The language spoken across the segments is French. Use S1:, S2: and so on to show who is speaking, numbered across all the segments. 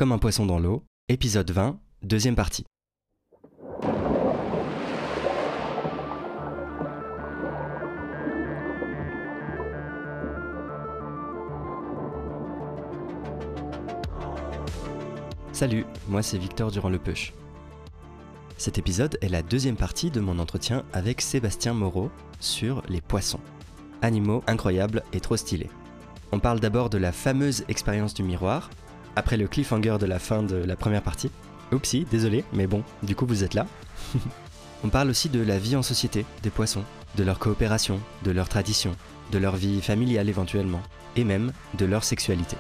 S1: comme un poisson dans l'eau, épisode 20, deuxième partie. Salut, moi c'est Victor Durand-Lepeuch. Cet épisode est la deuxième partie de mon entretien avec Sébastien Moreau sur les poissons. Animaux incroyables et trop stylés. On parle d'abord de la fameuse expérience du miroir, après le cliffhanger de la fin de la première partie. Oupsie, désolé, mais bon, du coup vous êtes là. On parle aussi de la vie en société des poissons, de leur coopération, de leurs traditions, de leur vie familiale éventuellement, et même de leur sexualité.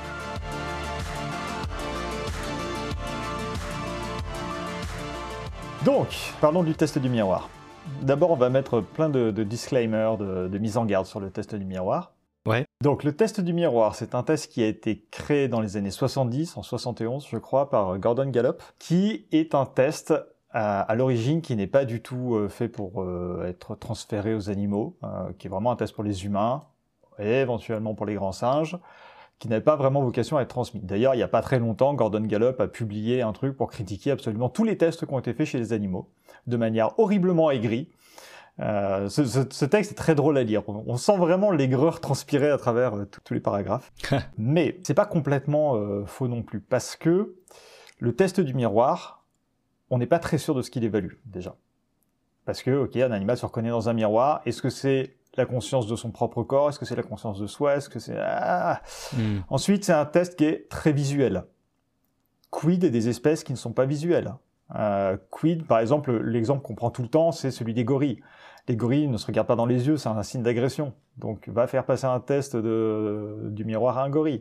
S2: Donc, parlons du test du miroir. D'abord, on va mettre plein de disclaimers, de mise en garde sur le test du miroir.
S1: Ouais.
S2: Donc, le test du miroir, c'est un test qui a été créé dans les années 70, en 71, je crois, par Gordon Gallup, qui est un test à l'origine qui n'est pas du tout fait pour être transféré aux animaux, qui est vraiment un test pour les humains, et éventuellement pour les grands singes, qui n'avait pas vraiment vocation à être transmis. D'ailleurs, il n'y a pas très longtemps, Gordon Gallup a publié un truc pour critiquer absolument tous les tests qui ont été faits chez les animaux, de manière horriblement aigrie. Ce texte est très drôle à lire. On sent vraiment l'aigreur transpirer à travers tous les paragraphes. Mais c'est pas complètement faux non plus, parce que le test du miroir, on n'est pas très sûr de ce qu'il évalue, déjà. Parce que, ok, un animal se reconnaît dans un miroir, est-ce que c'est la conscience de son propre corps? Est-ce que c'est la conscience de soi? Est-ce que c'est... Ensuite, c'est un test qui est très visuel. Quid des espèces qui ne sont pas visuelles? Quid, par exemple, l'exemple qu'on prend tout le temps, c'est celui des gorilles. Les gorilles ne se regardent pas dans les yeux, c'est un signe d'agression. Donc, va faire passer un test du miroir à un gorille.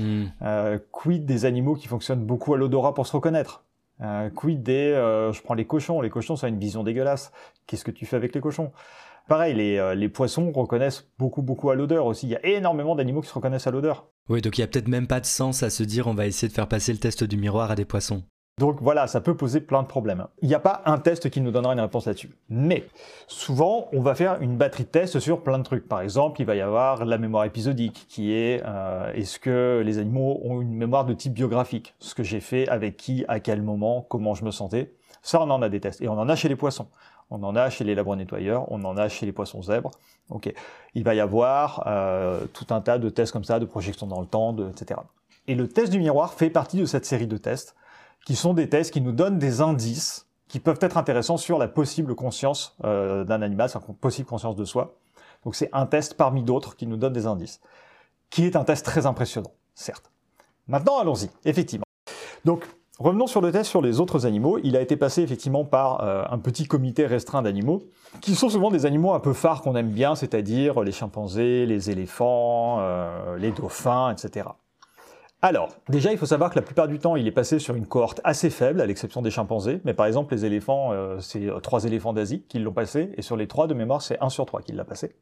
S2: Quid des animaux qui fonctionnent beaucoup à l'odorat pour se reconnaître? Quid des... je prends les cochons. Les cochons, ça a une vision dégueulasse. Qu'est-ce que tu fais avec les cochons? Pareil, les poissons reconnaissent beaucoup à l'odeur aussi. Il y a énormément d'animaux qui se reconnaissent à l'odeur.
S1: Oui, donc il n'y a peut-être même pas de sens à se dire on va essayer de faire passer le test du miroir à des poissons.
S2: Donc voilà, ça peut poser plein de problèmes. Il n'y a pas un test qui nous donnera une réponse là-dessus. Mais souvent, on va faire une batterie de tests sur plein de trucs. Par exemple, il va y avoir la mémoire épisodique, qui est est-ce que les animaux ont une mémoire de type biographique? Ce que j'ai fait, avec qui, à quel moment, comment je me sentais. Ça, on en a des tests. Et on en a chez les poissons. On en a chez les labres nettoyeurs, on en a chez les poissons zèbres. Okay. Il va y avoir tout un tas de tests comme ça, de projections dans le temps, etc. Et le test du miroir fait partie de cette série de tests, qui sont des tests qui nous donnent des indices qui peuvent être intéressants sur la possible conscience d'un animal, sa possible conscience de soi. Donc c'est un test parmi d'autres qui nous donne des indices, qui est un test très impressionnant, certes. Maintenant, allons-y, effectivement. Donc, revenons sur le test sur les autres animaux. Il a été passé effectivement par un petit comité restreint d'animaux, qui sont souvent des animaux un peu phares qu'on aime bien, c'est-à-dire les chimpanzés, les éléphants, les dauphins, etc. Alors, déjà, il faut savoir que la plupart du temps, il est passé sur une cohorte assez faible, à l'exception des chimpanzés. Mais par exemple, les éléphants, c'est 3 éléphants d'Asie qui l'ont passé, et sur les 3 de mémoire, c'est 1 sur 3 qui l'a passé.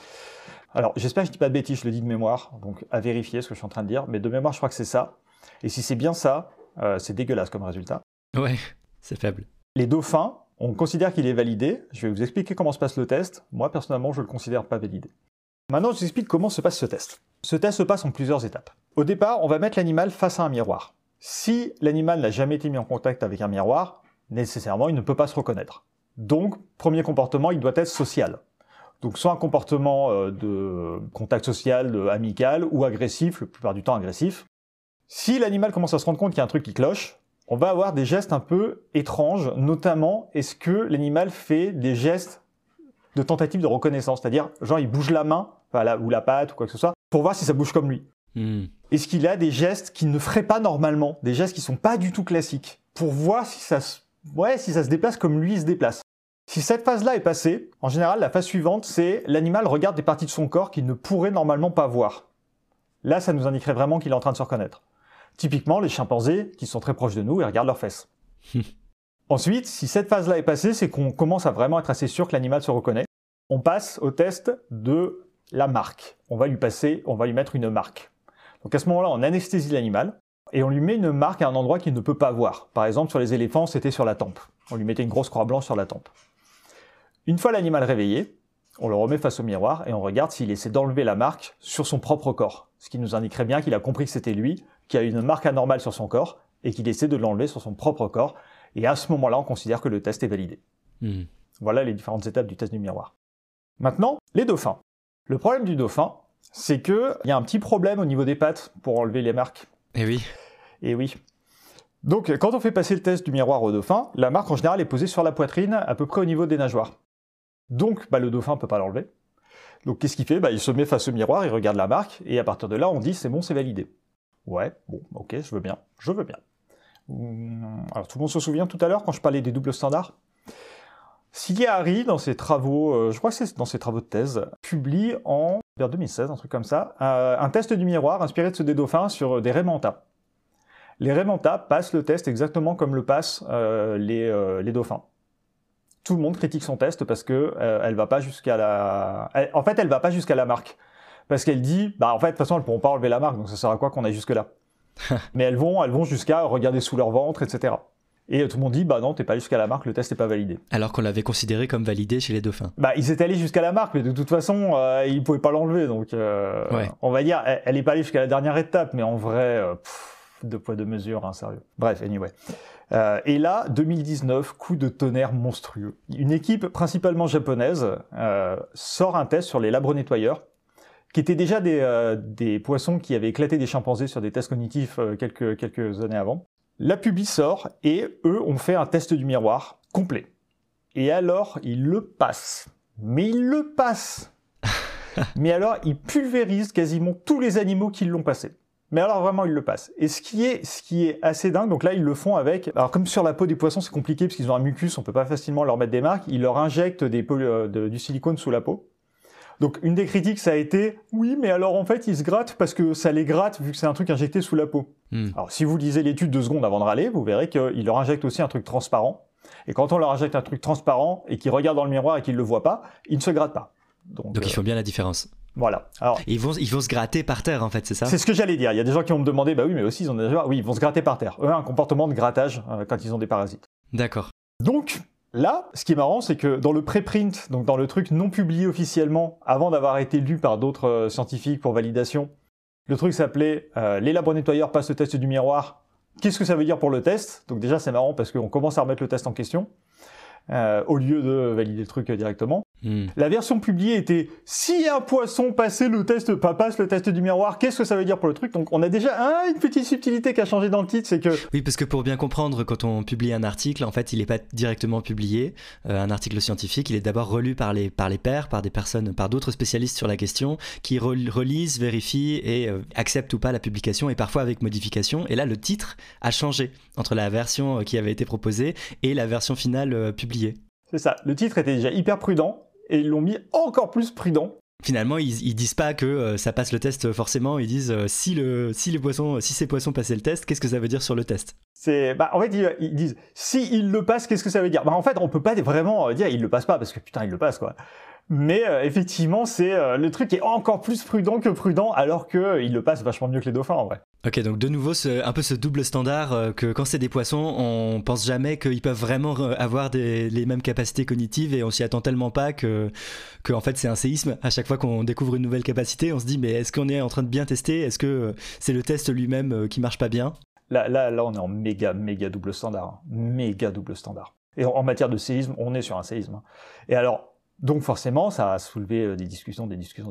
S2: Alors, j'espère que je dis pas de bêtises, je le dis de mémoire, donc à vérifier ce que je suis en train de dire, mais de mémoire, je crois que c'est ça. Et si c'est bien ça, c'est dégueulasse comme résultat.
S1: Ouais, c'est faible.
S2: Les dauphins, on considère qu'il est validé. Je vais vous expliquer comment se passe le test. Moi, personnellement, je ne le considère pas validé. Maintenant, je vous explique comment se passe ce test. Ce test se passe en plusieurs étapes. Au départ, on va mettre l'animal face à un miroir. Si l'animal n'a jamais été mis en contact avec un miroir, nécessairement, il ne peut pas se reconnaître. Donc, premier comportement, il doit être social. Donc, soit un comportement de contact social amical ou agressif, la plupart du temps agressif. Si l'animal commence à se rendre compte qu'il y a un truc qui cloche, on va avoir des gestes un peu étranges, notamment est-ce que l'animal fait des gestes de tentative de reconnaissance, c'est-à-dire genre il bouge la main, ou la patte ou quoi que ce soit, pour voir si ça bouge comme lui. Est-ce qu'il a des gestes qu'il ne ferait pas normalement, des gestes qui sont pas du tout classiques, pour voir si ça se déplace comme lui il se déplace. Si cette phase-là est passée, en général la phase suivante c'est l'animal regarde des parties de son corps qu'il ne pourrait normalement pas voir. Là ça nous indiquerait vraiment qu'il est en train de se reconnaître. Typiquement, les chimpanzés, qui sont très proches de nous, ils regardent leurs fesses. Ensuite, si cette phase-là est passée, c'est qu'on commence à vraiment être assez sûr que l'animal se reconnaît. On passe au test de la marque. On va lui mettre une marque. Donc à ce moment-là, on anesthésie l'animal et on lui met une marque à un endroit qu'il ne peut pas voir. Par exemple, sur les éléphants, c'était sur la tempe. On lui mettait une grosse croix blanche sur la tempe. Une fois l'animal réveillé, on le remet face au miroir et on regarde s'il essaie d'enlever la marque sur son propre corps. Ce qui nous indiquerait bien qu'il a compris que c'était lui, qu'il y a une marque anormale sur son corps et qu'il essaie de l'enlever sur son propre corps. Et à ce moment-là, on considère que le test est validé. Voilà les différentes étapes du test du miroir. Maintenant, les dauphins. Le problème du dauphin, c'est qu'il y a un petit problème au niveau des pattes pour enlever les marques.
S1: Eh oui.
S2: Et oui. Donc, quand on fait passer le test du miroir au dauphin, la marque en général est posée sur la poitrine, à peu près au niveau des nageoires. Donc, le dauphin ne peut pas l'enlever. Donc, qu'est-ce qu'il fait? Il se met face au miroir, il regarde la marque, et à partir de là, on dit c'est bon, c'est validé. Ouais, bon, ok, je veux bien. Alors, tout le monde se souvient tout à l'heure quand je parlais des doubles standards? Sylvia Harry, dans ses travaux, je crois que c'est dans ses travaux de thèse, publie vers 2016, un truc comme ça, un test du miroir inspiré de ceux des dauphins sur des raies manta. Les raies manta passent le test exactement comme le passent les dauphins. Tout le monde critique son test parce que elle va pas jusqu'à la... En fait, elle va pas jusqu'à la marque. Parce qu'elle dit, en fait, de toute façon, elles pourront pas enlever la marque, donc ça sert à quoi qu'on aille jusque-là? Mais elles vont jusqu'à regarder sous leur ventre, etc. Et tout le monde dit, non, t'es pas allé jusqu'à la marque, le test n'est pas validé.
S1: Alors qu'on l'avait considéré comme validé chez les dauphins.
S2: Ils étaient allés jusqu'à la marque, mais de toute façon, ils pouvaient pas l'enlever, donc
S1: ouais.
S2: On va dire, elle est pas allée jusqu'à la dernière étape, mais en vrai, deux poids, deux mesures, sérieux. Bref, anyway. Et là, 2019, coup de tonnerre monstrueux. Une équipe principalement japonaise sort un test sur les labro-nettoyeurs, qui étaient déjà des poissons qui avaient éclaté des chimpanzés sur des tests cognitifs quelques années avant. La publi sort et eux ont fait un test du miroir complet. Et alors, ils le passent. Mais ils le passent. Mais alors, ils pulvérisent quasiment tous les animaux qui l'ont passé. Mais alors vraiment, ils le passent. Et ce qui est assez dingue, donc là, ils le font avec... Alors comme sur la peau des poissons, c'est compliqué parce qu'ils ont un mucus, on peut pas facilement leur mettre des marques. Ils leur injectent du silicone sous la peau. Donc une des critiques, ça a été « Oui, mais alors en fait, ils se grattent parce que ça les gratte vu que c'est un truc injecté sous la peau. Alors si vous lisez l'étude 2 secondes avant de râler, vous verrez qu'ils leur injectent aussi un truc transparent. Et quand on leur injecte un truc transparent et qu'ils regardent dans le miroir et qu'ils le voient pas, ils ne se grattent pas.
S1: Donc ils font bien la différence.
S2: Voilà. Alors,
S1: ils vont se gratter par terre, en fait, c'est ça?
S2: C'est ce que j'allais dire. Il y a des gens qui vont me demander, oui, mais aussi, ils ont déjà... Oui, ils vont se gratter par terre. Eux, un comportement de grattage quand ils ont des parasites.
S1: D'accord.
S2: Donc, là, ce qui est marrant, c'est que dans le préprint, donc dans le truc non publié officiellement, avant d'avoir été lu par d'autres scientifiques pour validation, le truc s'appelait « Les labro-nettoyeurs passent le test du miroir. Qu'est-ce que ça veut dire pour le test ?» Donc déjà, c'est marrant parce qu'on commence à remettre le test en question, au lieu de valider le truc directement. La version publiée était « Si un poisson passe le test du miroir, qu'est-ce que ça veut dire pour le truc ?» Donc on a déjà une petite subtilité qui a changé dans le titre, c'est que...
S1: Oui, parce que pour bien comprendre, quand on publie un article, en fait, il n'est pas directement publié. Un article scientifique, il est d'abord relu par les pairs, par des personnes, par d'autres spécialistes sur la question, qui relisent, vérifient et acceptent ou pas la publication, et parfois avec modification. Et là, le titre a changé entre la version qui avait été proposée et la version finale publiée.
S2: C'est ça, le titre était déjà hyper prudent, et ils l'ont mis encore plus prudent.
S1: Finalement, ils disent pas que ça passe le test forcément, ils disent si ces poissons passaient le test, qu'est-ce que ça veut dire sur le test?
S2: En fait, ils disent si ils le passent, qu'est-ce que ça veut dire? En fait, on peut pas vraiment dire ils le passent pas, parce que putain, ils le passent, quoi. Mais effectivement, c'est le truc est encore plus prudent que prudent, alors qu'ils le passent vachement mieux que les dauphins, en vrai.
S1: Ok, donc de nouveau, un peu ce double standard que quand c'est des poissons, on pense jamais qu'ils peuvent vraiment avoir les mêmes capacités cognitives et on s'y attend tellement pas que en fait c'est un séisme. À chaque fois qu'on découvre une nouvelle capacité, on se dit mais est-ce qu'on est en train de bien tester? Est-ce que c'est le test lui-même qui marche pas bien?
S2: Là, on est en méga double standard. Méga double standard. Et en matière de séisme, on est sur un séisme. Et alors, donc forcément, ça a soulevé des discussions.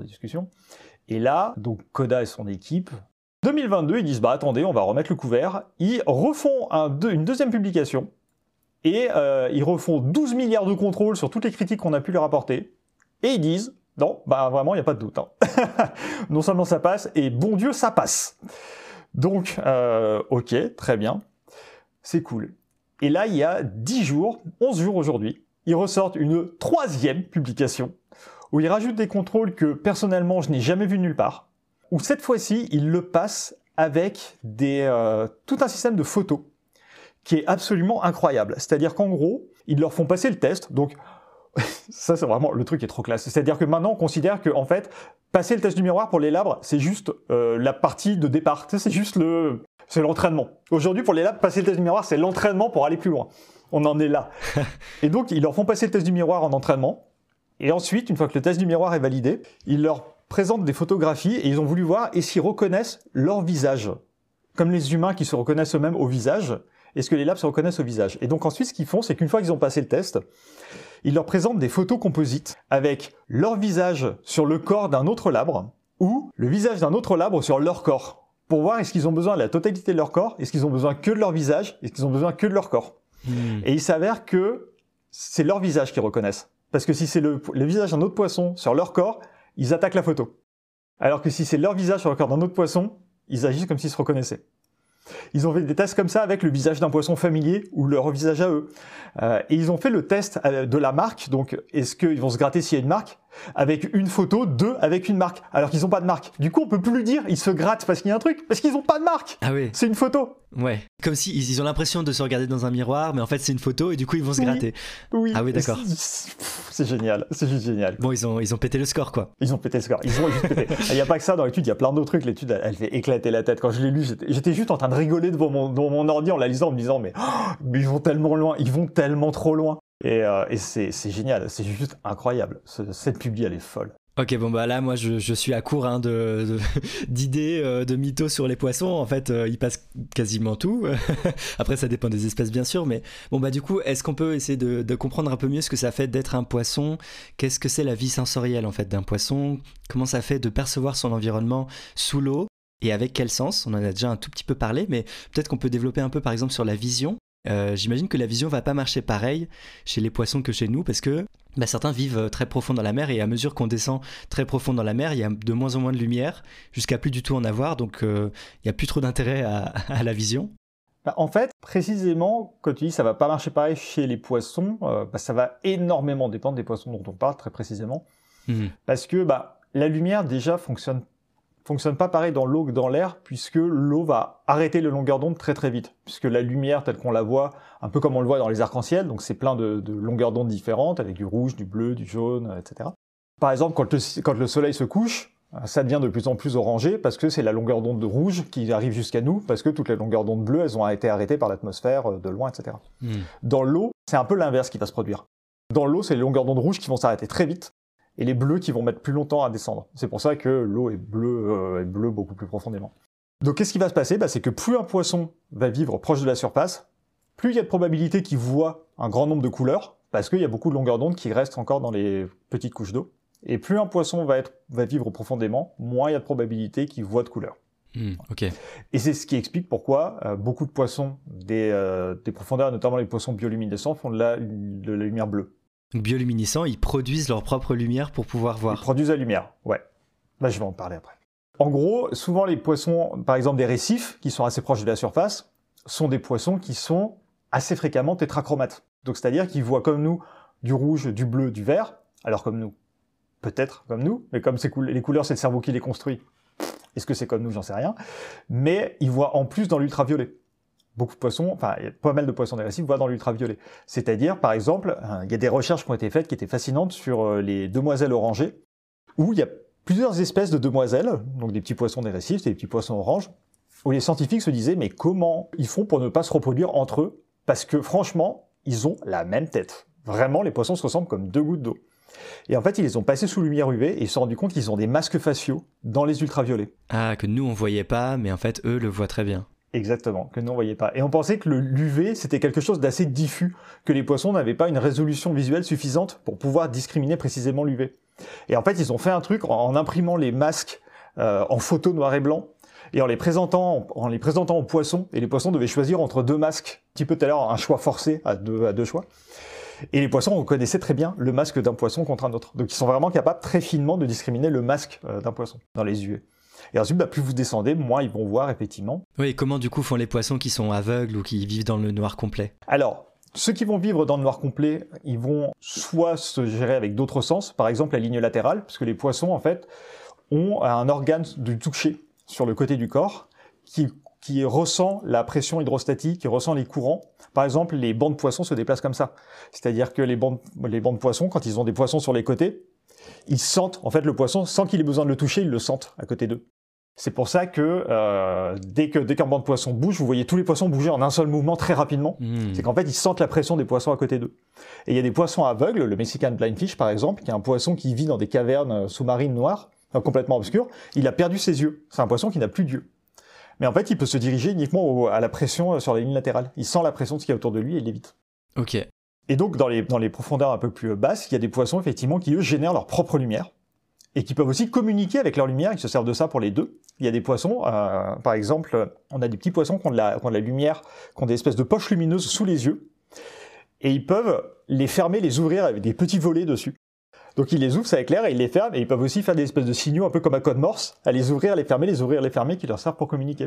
S2: Et là, donc Koda et son équipe, 2022, ils disent attendez, on va remettre le couvert. Ils refont une deuxième publication et ils refont 12 milliards de contrôles sur toutes les critiques qu'on a pu leur apporter. Et ils disent non, vraiment, il n'y a pas de doute. Non seulement ça passe, et bon Dieu, ça passe. Donc, ok, très bien, c'est cool. Et là, il y a 10 jours, 11 jours aujourd'hui, ils ressortent une troisième publication où ils rajoutent des contrôles que personnellement je n'ai jamais vus nulle part, où cette fois-ci ils le passent avec tout un système de photos qui est absolument incroyable. C'est-à-dire qu'en gros, ils leur font passer le test, donc ça c'est vraiment le truc qui est trop classe. C'est-à-dire que maintenant on considère que en fait, passer le test du miroir pour les labres, c'est juste la partie de départ, c'est juste c'est l'entraînement. Aujourd'hui pour les labres, passer le test du miroir, c'est l'entraînement pour aller plus loin. On en est là. Et donc, ils leur font passer le test du miroir en entraînement. Et ensuite, une fois que le test du miroir est validé, ils leur présentent des photographies et ils ont voulu voir et s'ils reconnaissent leur visage comme les humains qui se reconnaissent eux-mêmes au visage, est-ce que les labs se reconnaissent au visage? Et donc ensuite, ce qu'ils font, c'est qu'une fois qu'ils ont passé le test, ils leur présentent des photos composites avec leur visage sur le corps d'un autre labre ou le visage d'un autre labre sur leur corps, pour voir est-ce qu'ils ont besoin de la totalité de leur corps, est-ce qu'ils ont besoin que de leur visage, est-ce qu'ils ont besoin que de leur corps. Et il s'avère que c'est leur visage qu'ils reconnaissent. Parce que si c'est le visage d'un autre poisson sur leur corps, ils attaquent la photo. Alors que si c'est leur visage sur le corps d'un autre poisson, ils agissent comme s'ils se reconnaissaient. Ils ont fait des tests comme ça avec le visage d'un poisson familier ou leur visage à eux. Et ils ont fait le test de la marque, donc est-ce qu'ils vont se gratter s'il y a une marque, avec une photo d'eux avec une marque, alors qu'ils n'ont pas de marque. Du coup, on peut plus lui dire ils se grattent parce qu'il y a un truc, parce qu'ils n'ont pas de marque.
S1: Ah oui.
S2: C'est une photo.
S1: Ouais. Comme si ils ont l'impression de se regarder dans un miroir, mais en fait c'est une photo et du coup ils vont se gratter.
S2: Oui.
S1: Ah oui, d'accord.
S2: C'est génial, c'est juste génial.
S1: Bon, ils ont pété le score, quoi.
S2: Ils ont pété le score, ils ont juste pété. Il n'y a pas que ça dans l'étude, il y a plein d'autres trucs. L'étude, elle fait éclater la tête. Quand je l'ai lu, j'étais juste en train de rigoler devant mon ordi en la lisant, en me disant mais ils vont tellement loin, ils vont tellement trop loin. Et c'est génial, c'est juste incroyable. Cette publi, elle est folle.
S1: Ok, bon bah là moi je suis à court hein, d'idées, de mythos sur les poissons. En fait ils passent quasiment tout. Après ça dépend des espèces bien sûr, mais bon bah du coup est-ce qu'on peut essayer de comprendre un peu mieux ce que ça fait d'être un poisson? Qu'est-ce que c'est la vie sensorielle en fait d'un poisson? Comment ça fait de percevoir son environnement sous l'eau? Et avec quel sens? On en a déjà un tout petit peu parlé, mais peut-être qu'on peut développer un peu par exemple sur la vision. J'imagine que la vision va pas marcher pareil chez les poissons que chez nous parce que certains vivent très profond dans la mer et à mesure qu'on descend très profond dans la mer, il y a de moins en moins de lumière jusqu'à plus du tout en avoir, donc il n'y a plus trop d'intérêt à la vision.
S2: En fait, précisément, quand tu dis ça va pas marcher pareil chez les poissons, ça va énormément dépendre des poissons dont on parle très précisément, parce que la lumière déjà fonctionne pas pareil dans l'eau que dans l'air, puisque l'eau va arrêter les longueurs d'onde très très vite. Puisque la lumière, telle qu'on la voit, un peu comme on le voit dans les arcs-en-ciel, donc c'est plein de longueurs d'onde différentes, avec du rouge, du bleu, du jaune, etc. Par exemple, quand le soleil se couche, ça devient de plus en plus orangé, parce que c'est la longueur d'onde de rouge qui arrive jusqu'à nous, parce que toutes les longueurs d'onde bleues, elles ont été arrêtées par l'atmosphère de loin, etc. Dans l'eau, c'est un peu l'inverse qui va se produire. Dans l'eau, c'est les longueurs d'onde rouges qui vont s'arrêter très vite, et les bleus qui vont mettre plus longtemps à descendre. C'est pour ça que l'eau est bleue beaucoup plus profondément. Donc qu'est-ce qui va se passer? C'est que plus un poisson va vivre proche de la surface, plus il y a de probabilité qu'il voit un grand nombre de couleurs, parce qu'il y a beaucoup de longueurs d'onde qui restent encore dans les petites couches d'eau. Et plus un poisson va vivre profondément, moins il y a de probabilité qu'il voit de couleurs.
S1: Okay.
S2: Et c'est ce qui explique pourquoi beaucoup de poissons des profondeurs, notamment les poissons bioluminescents, font de la lumière bleue.
S1: Bioluminescents, ils produisent leur propre lumière pour pouvoir voir.
S2: Ils produisent la lumière, ouais. Là, je vais en parler après. En gros, souvent les poissons, par exemple des récifs, qui sont assez proches de la surface, sont des poissons qui sont assez fréquemment tétrachromates. Donc c'est-à-dire qu'ils voient comme nous du rouge, du bleu, du vert, alors comme nous, peut-être comme nous, mais comme les couleurs, c'est le cerveau qui les construit. Est-ce que c'est comme nous? J'en sais rien. Mais ils voient en plus dans l'ultraviolet. Beaucoup de poissons, enfin, il y a pas mal de poissons des récifs voient dans l'ultraviolet. C'est-à-dire, par exemple, il y a des recherches qui ont été faites qui étaient fascinantes sur les demoiselles orangées, où il y a plusieurs espèces de demoiselles, donc des petits poissons des récifs, des petits poissons oranges, où les scientifiques se disaient, mais comment ils font pour ne pas se reproduire entre eux? Parce que franchement, ils ont la même tête. Vraiment, les poissons se ressemblent comme deux gouttes d'eau. Et en fait, ils les ont passés sous lumière UV et ils se sont rendus compte qu'ils ont des masques faciaux dans les ultraviolets.
S1: Ah, que nous on voyait pas, mais en fait, eux le voient très bien.
S2: Exactement, que nous on voyait pas. Et on pensait que l'UV c'était quelque chose d'assez diffus, que les poissons n'avaient pas une résolution visuelle suffisante pour pouvoir discriminer précisément l'UV. Et en fait, ils ont fait un truc en imprimant les masques en photo noir et blanc et en les présentant aux poissons. Et les poissons devaient choisir entre deux masques, un petit peu tout à l'heure un choix forcé à deux choix. Et les poissons reconnaissaient très bien le masque d'un poisson contre un autre. Donc ils sont vraiment capables très finement de discriminer le masque d'un poisson dans les UV. Et ensuite, plus vous descendez, moins ils vont voir effectivement.
S1: Oui, et comment du coup font les poissons qui sont aveugles ou qui vivent dans le noir complet?
S2: Alors, ceux qui vont vivre dans le noir complet, ils vont soit se gérer avec d'autres sens, par exemple la ligne latérale, puisque les poissons en fait ont un organe du toucher sur le côté du corps qui ressent la pression hydrostatique, qui ressent les courants. Par exemple, les bancs de poissons se déplacent comme ça. C'est-à-dire que les bancs de poissons, quand ils ont des poissons sur les côtés, ils sentent, en fait, le poisson, sans qu'il ait besoin de le toucher, ils le sentent à côté d'eux. C'est pour ça que dès qu'un banc de poissons bouge, vous voyez tous les poissons bouger en un seul mouvement très rapidement. C'est qu'en fait, ils sentent la pression des poissons à côté d'eux. Et il y a des poissons aveugles, le Mexican blindfish par exemple, qui est un poisson qui vit dans des cavernes sous-marines noires, complètement obscures. Il a perdu ses yeux. C'est un poisson qui n'a plus d'yeux. Mais en fait, il peut se diriger uniquement à la pression sur la ligne latérale. Il sent la pression de ce qu'il y a autour de lui et il l'évite.
S1: Ok.
S2: Et donc, dans les profondeurs un peu plus basses, il y a des poissons, effectivement, qui, eux, génèrent leur propre lumière et qui peuvent aussi communiquer avec leur lumière. Ils se servent de ça pour les deux. Il y a des poissons, par exemple, on a des petits poissons qui ont de la lumière, qui ont des espèces de poches lumineuses sous les yeux. Et ils peuvent les fermer, les ouvrir avec des petits volets dessus. Donc ils les ouvrent, ça éclaire, et ils les ferment, et ils peuvent aussi faire des espèces de signaux un peu comme un code Morse, à les ouvrir, les fermer, qui leur servent pour communiquer.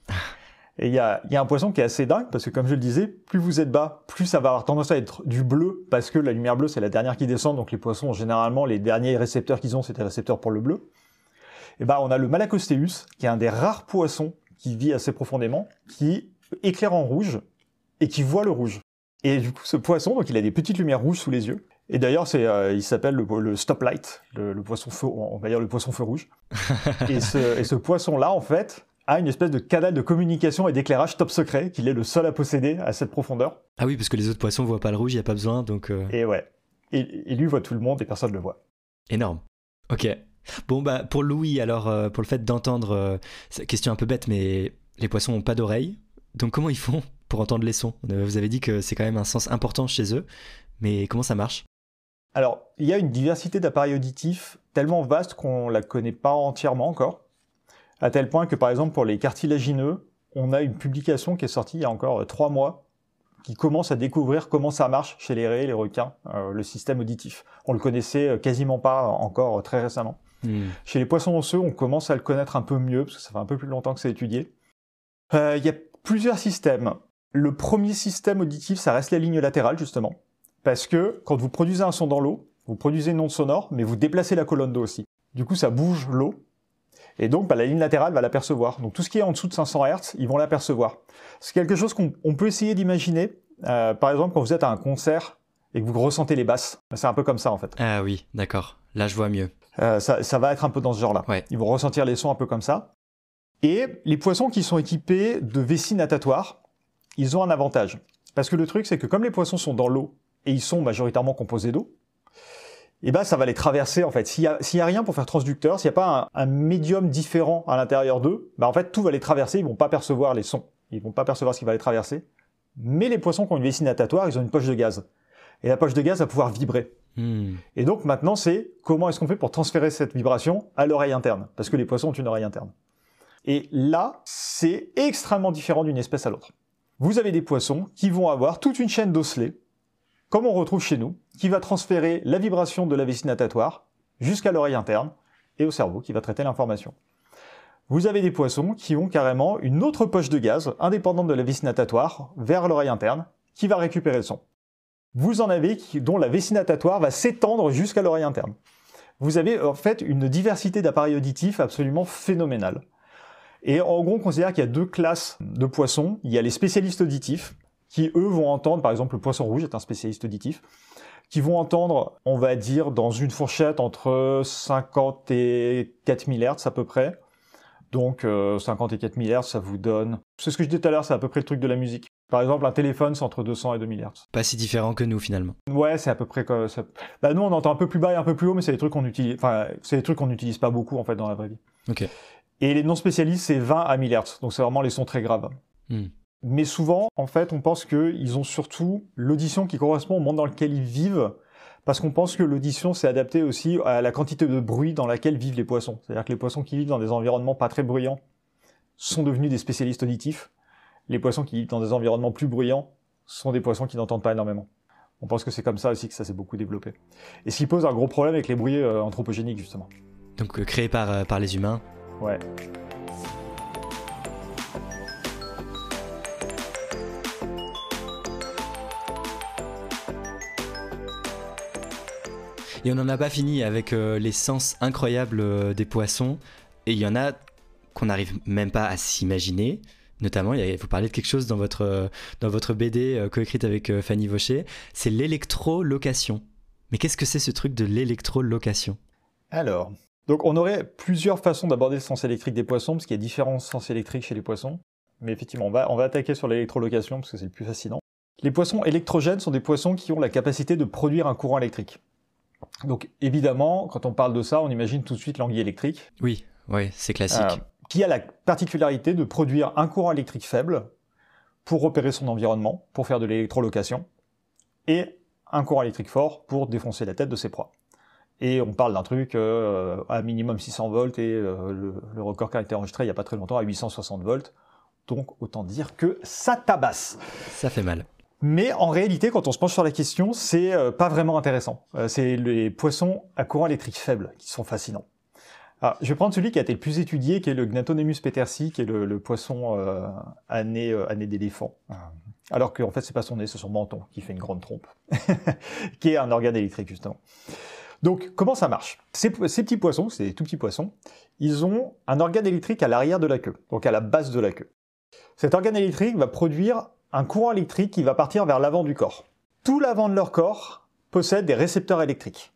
S2: Et il y a un poisson qui est assez dingue, parce que comme je le disais, plus vous êtes bas, plus ça va avoir tendance à être du bleu, parce que la lumière bleue, c'est la dernière qui descend, donc les poissons, généralement, les derniers récepteurs qu'ils ont, c'est des récepteurs pour le bleu. Et ben, on a le Malacosteus, qui est un des rares poissons qui vit assez profondément, qui éclaire en rouge, et qui voit le rouge. Et du coup, ce poisson, donc il a des petites lumières rouges sous les yeux. Et d'ailleurs, il s'appelle le stoplight, le poisson feu, on va dire le poisson feu rouge. et ce poisson-là, en fait, a une espèce de canal de communication et d'éclairage top secret, qu'il est le seul à posséder à cette profondeur.
S1: Ah oui, parce que les autres poissons voient pas le rouge, il n'y a pas besoin, donc...
S2: Et ouais. Et lui voit tout le monde et personne ne le voit.
S1: Énorme. Ok. Bon, bah, pour Louis, alors, pour le fait d'entendre... question un peu bête, mais les poissons n'ont pas d'oreilles. Donc comment ils font pour entendre les sons ? Vous avez dit que c'est quand même un sens important chez eux, mais comment ça marche ?
S2: Alors, il y a une diversité d'appareils auditifs tellement vaste qu'on ne la connaît pas entièrement encore, à tel point que, par exemple, pour les cartilagineux, on a une publication qui est sortie il y a encore 3 mois, qui commence à découvrir comment ça marche chez les raies et les requins, le système auditif. On le connaissait quasiment pas encore très récemment. Chez les poissons osseux, on commence à le connaître un peu mieux, parce que ça fait un peu plus longtemps que c'est étudié. Il y a plusieurs systèmes. Le premier système auditif, ça reste la ligne latérale, justement. Parce que quand vous produisez un son dans l'eau, vous produisez une onde sonore, mais vous déplacez la colonne d'eau aussi. Du coup, ça bouge l'eau. Et donc, la ligne latérale va l'apercevoir. Donc, tout ce qui est en dessous de 500 Hz, ils vont l'apercevoir. C'est quelque chose qu'on peut essayer d'imaginer. Par exemple, quand vous êtes à un concert et que vous ressentez les basses. C'est un peu comme ça, en fait.
S1: Ah oui, d'accord. Là, je vois mieux.
S2: Ça va être un peu dans ce genre-là.
S1: Ouais.
S2: Ils vont ressentir les sons un peu comme ça. Et les poissons qui sont équipés de vessies natatoires, ils ont un avantage. Parce que le truc, c'est que comme les poissons sont dans l'eau, et ils sont majoritairement composés d'eau, et ben ça va les traverser en fait. S'il y a rien pour faire transducteur, s'il n'y a pas un médium différent à l'intérieur d'eux, ben en fait tout va les traverser, ils vont pas percevoir les sons, ils vont pas percevoir ce qui va les traverser. Mais les poissons qui ont une vessie natatoire, ils ont une poche de gaz. Et la poche de gaz va pouvoir vibrer. Et donc maintenant c'est comment est-ce qu'on fait pour transférer cette vibration à l'oreille interne, parce que les poissons ont une oreille interne. Et là, c'est extrêmement différent d'une espèce à l'autre. Vous avez des poissons qui vont avoir toute une chaîne d'osselets, comme on retrouve chez nous, qui va transférer la vibration de la vessie natatoire jusqu'à l'oreille interne et au cerveau qui va traiter l'information. Vous avez des poissons qui ont carrément une autre poche de gaz, indépendante de la vessie natatoire, vers l'oreille interne, qui va récupérer le son. Vous en avez dont la vessie natatoire va s'étendre jusqu'à l'oreille interne. Vous avez en fait une diversité d'appareils auditifs absolument phénoménale. Et en gros, on considère qu'il y a 2 classes de poissons. Il y a les spécialistes auditifs, qui eux vont entendre, par exemple le poisson rouge est un spécialiste auditif, qui vont entendre, on va dire, dans une fourchette entre 50 et 4000 Hz à peu près. Donc 50 et 4000 Hz, ça vous donne... C'est ce que je disais tout à l'heure, c'est à peu près le truc de la musique. Par exemple, un téléphone, c'est entre 200 et 2000 Hz.
S1: Pas si différent que nous, finalement.
S2: Ouais, c'est à peu près comme ça. Bah, nous, on entend un peu plus bas et un peu plus haut, mais c'est des trucs qu'on utilise... Enfin, c'est des trucs qu'on n'utilise pas beaucoup, en fait, dans la vraie vie.
S1: Ok.
S2: Et les non-spécialistes, c'est 20 à 1000 Hz. Donc c'est vraiment les sons très graves. Mais souvent, en fait, on pense qu'ils ont surtout l'audition qui correspond au monde dans lequel ils vivent, parce qu'on pense que l'audition s'est adaptée aussi à la quantité de bruit dans laquelle vivent les poissons. C'est-à-dire que les poissons qui vivent dans des environnements pas très bruyants sont devenus des spécialistes auditifs. Les poissons qui vivent dans des environnements plus bruyants sont des poissons qui n'entendent pas énormément. On pense que c'est comme ça aussi que ça s'est beaucoup développé. Et ce qui pose un gros problème avec les bruits anthropogéniques, justement.
S1: Donc créés par les humains.
S2: Ouais.
S1: Et on n'en a pas fini avec les sens incroyables des poissons. Et il y en a qu'on n'arrive même pas à s'imaginer. Notamment, vous parlez de quelque chose dans votre BD coécrite avec Fanny Vaucher. C'est l'électrolocation. Mais qu'est-ce que c'est ce truc de l'électrolocation ?
S2: Alors, donc on aurait plusieurs façons d'aborder le sens électrique des poissons, parce qu'il y a différents sens électriques chez les poissons. Mais effectivement, on va attaquer sur l'électrolocation, parce que c'est le plus fascinant. Les poissons électrogènes sont des poissons qui ont la capacité de produire un courant électrique. Donc évidemment, quand on parle de ça, on imagine tout de suite l'anguille électrique.
S1: Oui, c'est classique.
S2: qui a la particularité de produire un courant électrique faible pour repérer son environnement, pour faire de l'électrolocation, et un courant électrique fort pour défoncer la tête de ses proies. Et on parle d'un truc à minimum 600 volts et le record qui a été enregistré il n'y a pas très longtemps à 860 volts. Donc autant dire que ça tabasse.
S1: Ça fait mal.
S2: Mais en réalité, quand on se penche sur la question, c'est pas vraiment intéressant. C'est les poissons à courant électrique faible qui sont fascinants. Alors, je vais prendre celui qui a été le plus étudié, qui est le Gnatonemus petersi, qui est le poisson à nez d'éléphant. Alors qu'en fait, c'est pas son nez, c'est son menton qui fait une grande trompe, qui est un organe électrique justement. Donc, comment ça marche ? Ces petits poissons, ces tout petits poissons, ils ont un organe électrique à l'arrière de la queue, donc à la base de la queue. Cet organe électrique va produire un courant électrique qui va partir vers l'avant du corps. Tout l'avant de leur corps possède des récepteurs électriques.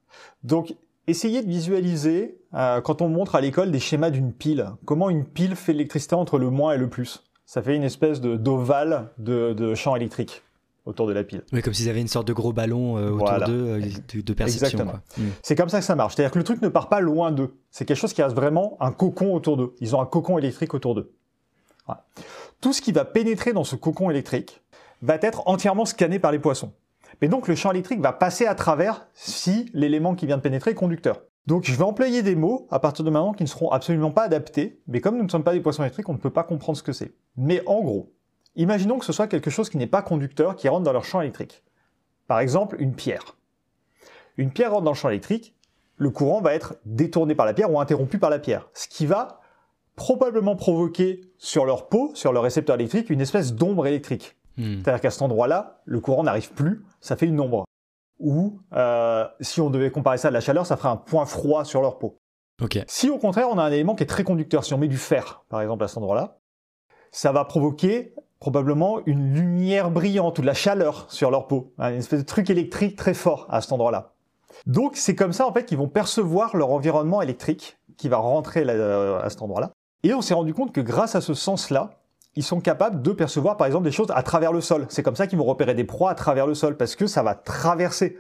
S2: Donc, essayez de visualiser, quand on montre à l'école des schémas d'une pile, comment une pile fait l'électricité entre le moins et le plus. Ça fait une espèce d'ovale de champ électrique autour de la pile.
S1: Oui, comme s'ils avaient une sorte de gros ballon autour d'eux de perception.
S2: Exactement.
S1: Quoi.
S2: C'est comme ça que ça marche. C'est-à-dire que le truc ne part pas loin d'eux. C'est quelque chose qui reste vraiment un cocon autour d'eux. Ils ont un cocon électrique autour d'eux. Voilà. Tout ce qui va pénétrer dans ce cocon électrique va être entièrement scanné par les poissons. Mais donc le champ électrique va passer à travers si l'élément qui vient de pénétrer est conducteur. Donc je vais employer des mots à partir de maintenant qui ne seront absolument pas adaptés, mais comme nous ne sommes pas des poissons électriques, on ne peut pas comprendre ce que c'est. Mais en gros, imaginons que ce soit quelque chose qui n'est pas conducteur, qui rentre dans leur champ électrique. Par exemple, une pierre. Une pierre rentre dans le champ électrique, le courant va être détourné par la pierre ou interrompu par la pierre, ce qui va probablement provoquer sur leur peau, sur leur récepteur électrique, une espèce d'ombre électrique. C'est-à-dire qu'à cet endroit-là, le courant n'arrive plus, ça fait une ombre. Ou, si on devait comparer ça à la chaleur, ça ferait un point froid sur leur peau.
S1: Okay.
S2: Si au contraire, on a un élément qui est très conducteur, si on met du fer, par exemple, à cet endroit-là, ça va provoquer probablement une lumière brillante ou de la chaleur sur leur peau. Une espèce de truc électrique très fort à cet endroit-là. Donc, c'est comme ça, en fait, qu'ils vont percevoir leur environnement électrique qui va rentrer là, à cet endroit-là. Et on s'est rendu compte que grâce à ce sens-là, ils sont capables de percevoir par exemple des choses à travers le sol. C'est comme ça qu'ils vont repérer des proies à travers le sol, parce que ça va traverser.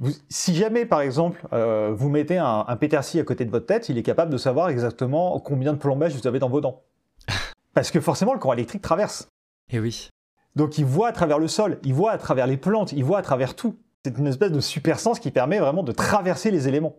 S2: Si jamais par exemple vous mettez un pétersil à côté de votre tête, il est capable de savoir exactement combien de plombage vous avez dans vos dents. Parce que forcément le courant électrique traverse.
S1: Et oui.
S2: Donc il voit à travers le sol, il voit à travers les plantes, il voit à travers tout. C'est une espèce de super sens qui permet vraiment de traverser les éléments.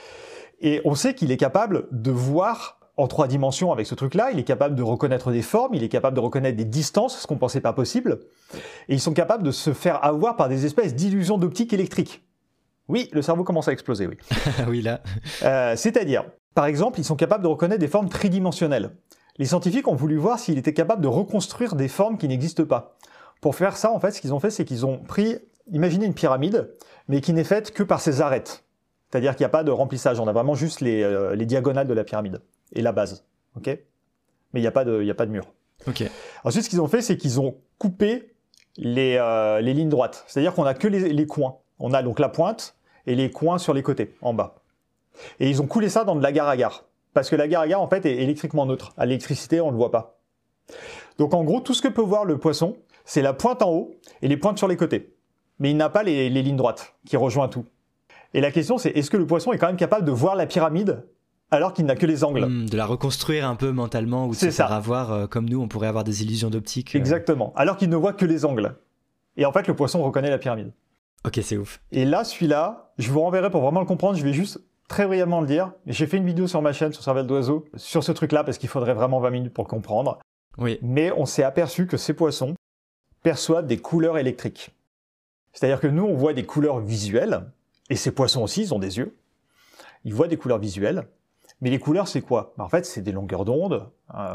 S2: Et on sait qu'il est capable de voir en 3 dimensions avec ce truc-là, il est capable de reconnaître des formes, il est capable de reconnaître des distances, ce qu'on pensait pas possible, et ils sont capables de se faire avoir par des espèces d'illusions d'optique électrique. Oui, le cerveau commence à exploser, oui.
S1: Oui, là.
S2: C'est-à-dire, par exemple, ils sont capables de reconnaître des formes tridimensionnelles. Les scientifiques ont voulu voir s'il était capable de reconstruire des formes qui n'existent pas. Pour faire ça, en fait, ce qu'ils ont fait, c'est qu'ils ont pris, imaginez une pyramide, mais qui n'est faite que par ses arêtes. C'est-à-dire qu'il n'y a pas de remplissage, on a vraiment juste les diagonales de la pyramide. Et la base, ok ? Mais il n'y a pas de mur.
S1: Okay.
S2: Ensuite, ce qu'ils ont fait, c'est qu'ils ont coupé les lignes droites. C'est-à-dire qu'on n'a que les coins. On a donc la pointe et les coins sur les côtés, en bas. Et ils ont coulé ça dans de l'agar-agar. Parce que l'agar-agar, en fait, est électriquement neutre. À l'électricité, on ne le voit pas. Donc, en gros, tout ce que peut voir le poisson, c'est la pointe en haut et les pointes sur les côtés. Mais il n'a pas les lignes droites qui rejoignent tout. Et la question, c'est est-ce que le poisson est quand même capable de voir la pyramide alors qu'il n'a que les angles.
S1: De la reconstruire un peu mentalement ou de se faire avoir, comme nous, on pourrait avoir des illusions d'optique.
S2: Exactement, alors qu'il ne voit que les angles. Et en fait, le poisson reconnaît la pyramide.
S1: Ok, c'est ouf.
S2: Et là, celui-là, je vous renverrai pour vraiment le comprendre, je vais juste très brièvement le dire. J'ai fait une vidéo sur ma chaîne, sur Cervelle d'Oiseau, sur ce truc-là, parce qu'il faudrait vraiment 20 minutes pour le comprendre.
S1: Oui.
S2: Mais on s'est aperçu que ces poissons perçoivent des couleurs électriques. C'est-à-dire que nous, on voit des couleurs visuelles, et ces poissons aussi, ils ont des yeux. Ils voient des couleurs visuelles. Mais les couleurs, c'est quoi ? En fait, c'est des longueurs d'onde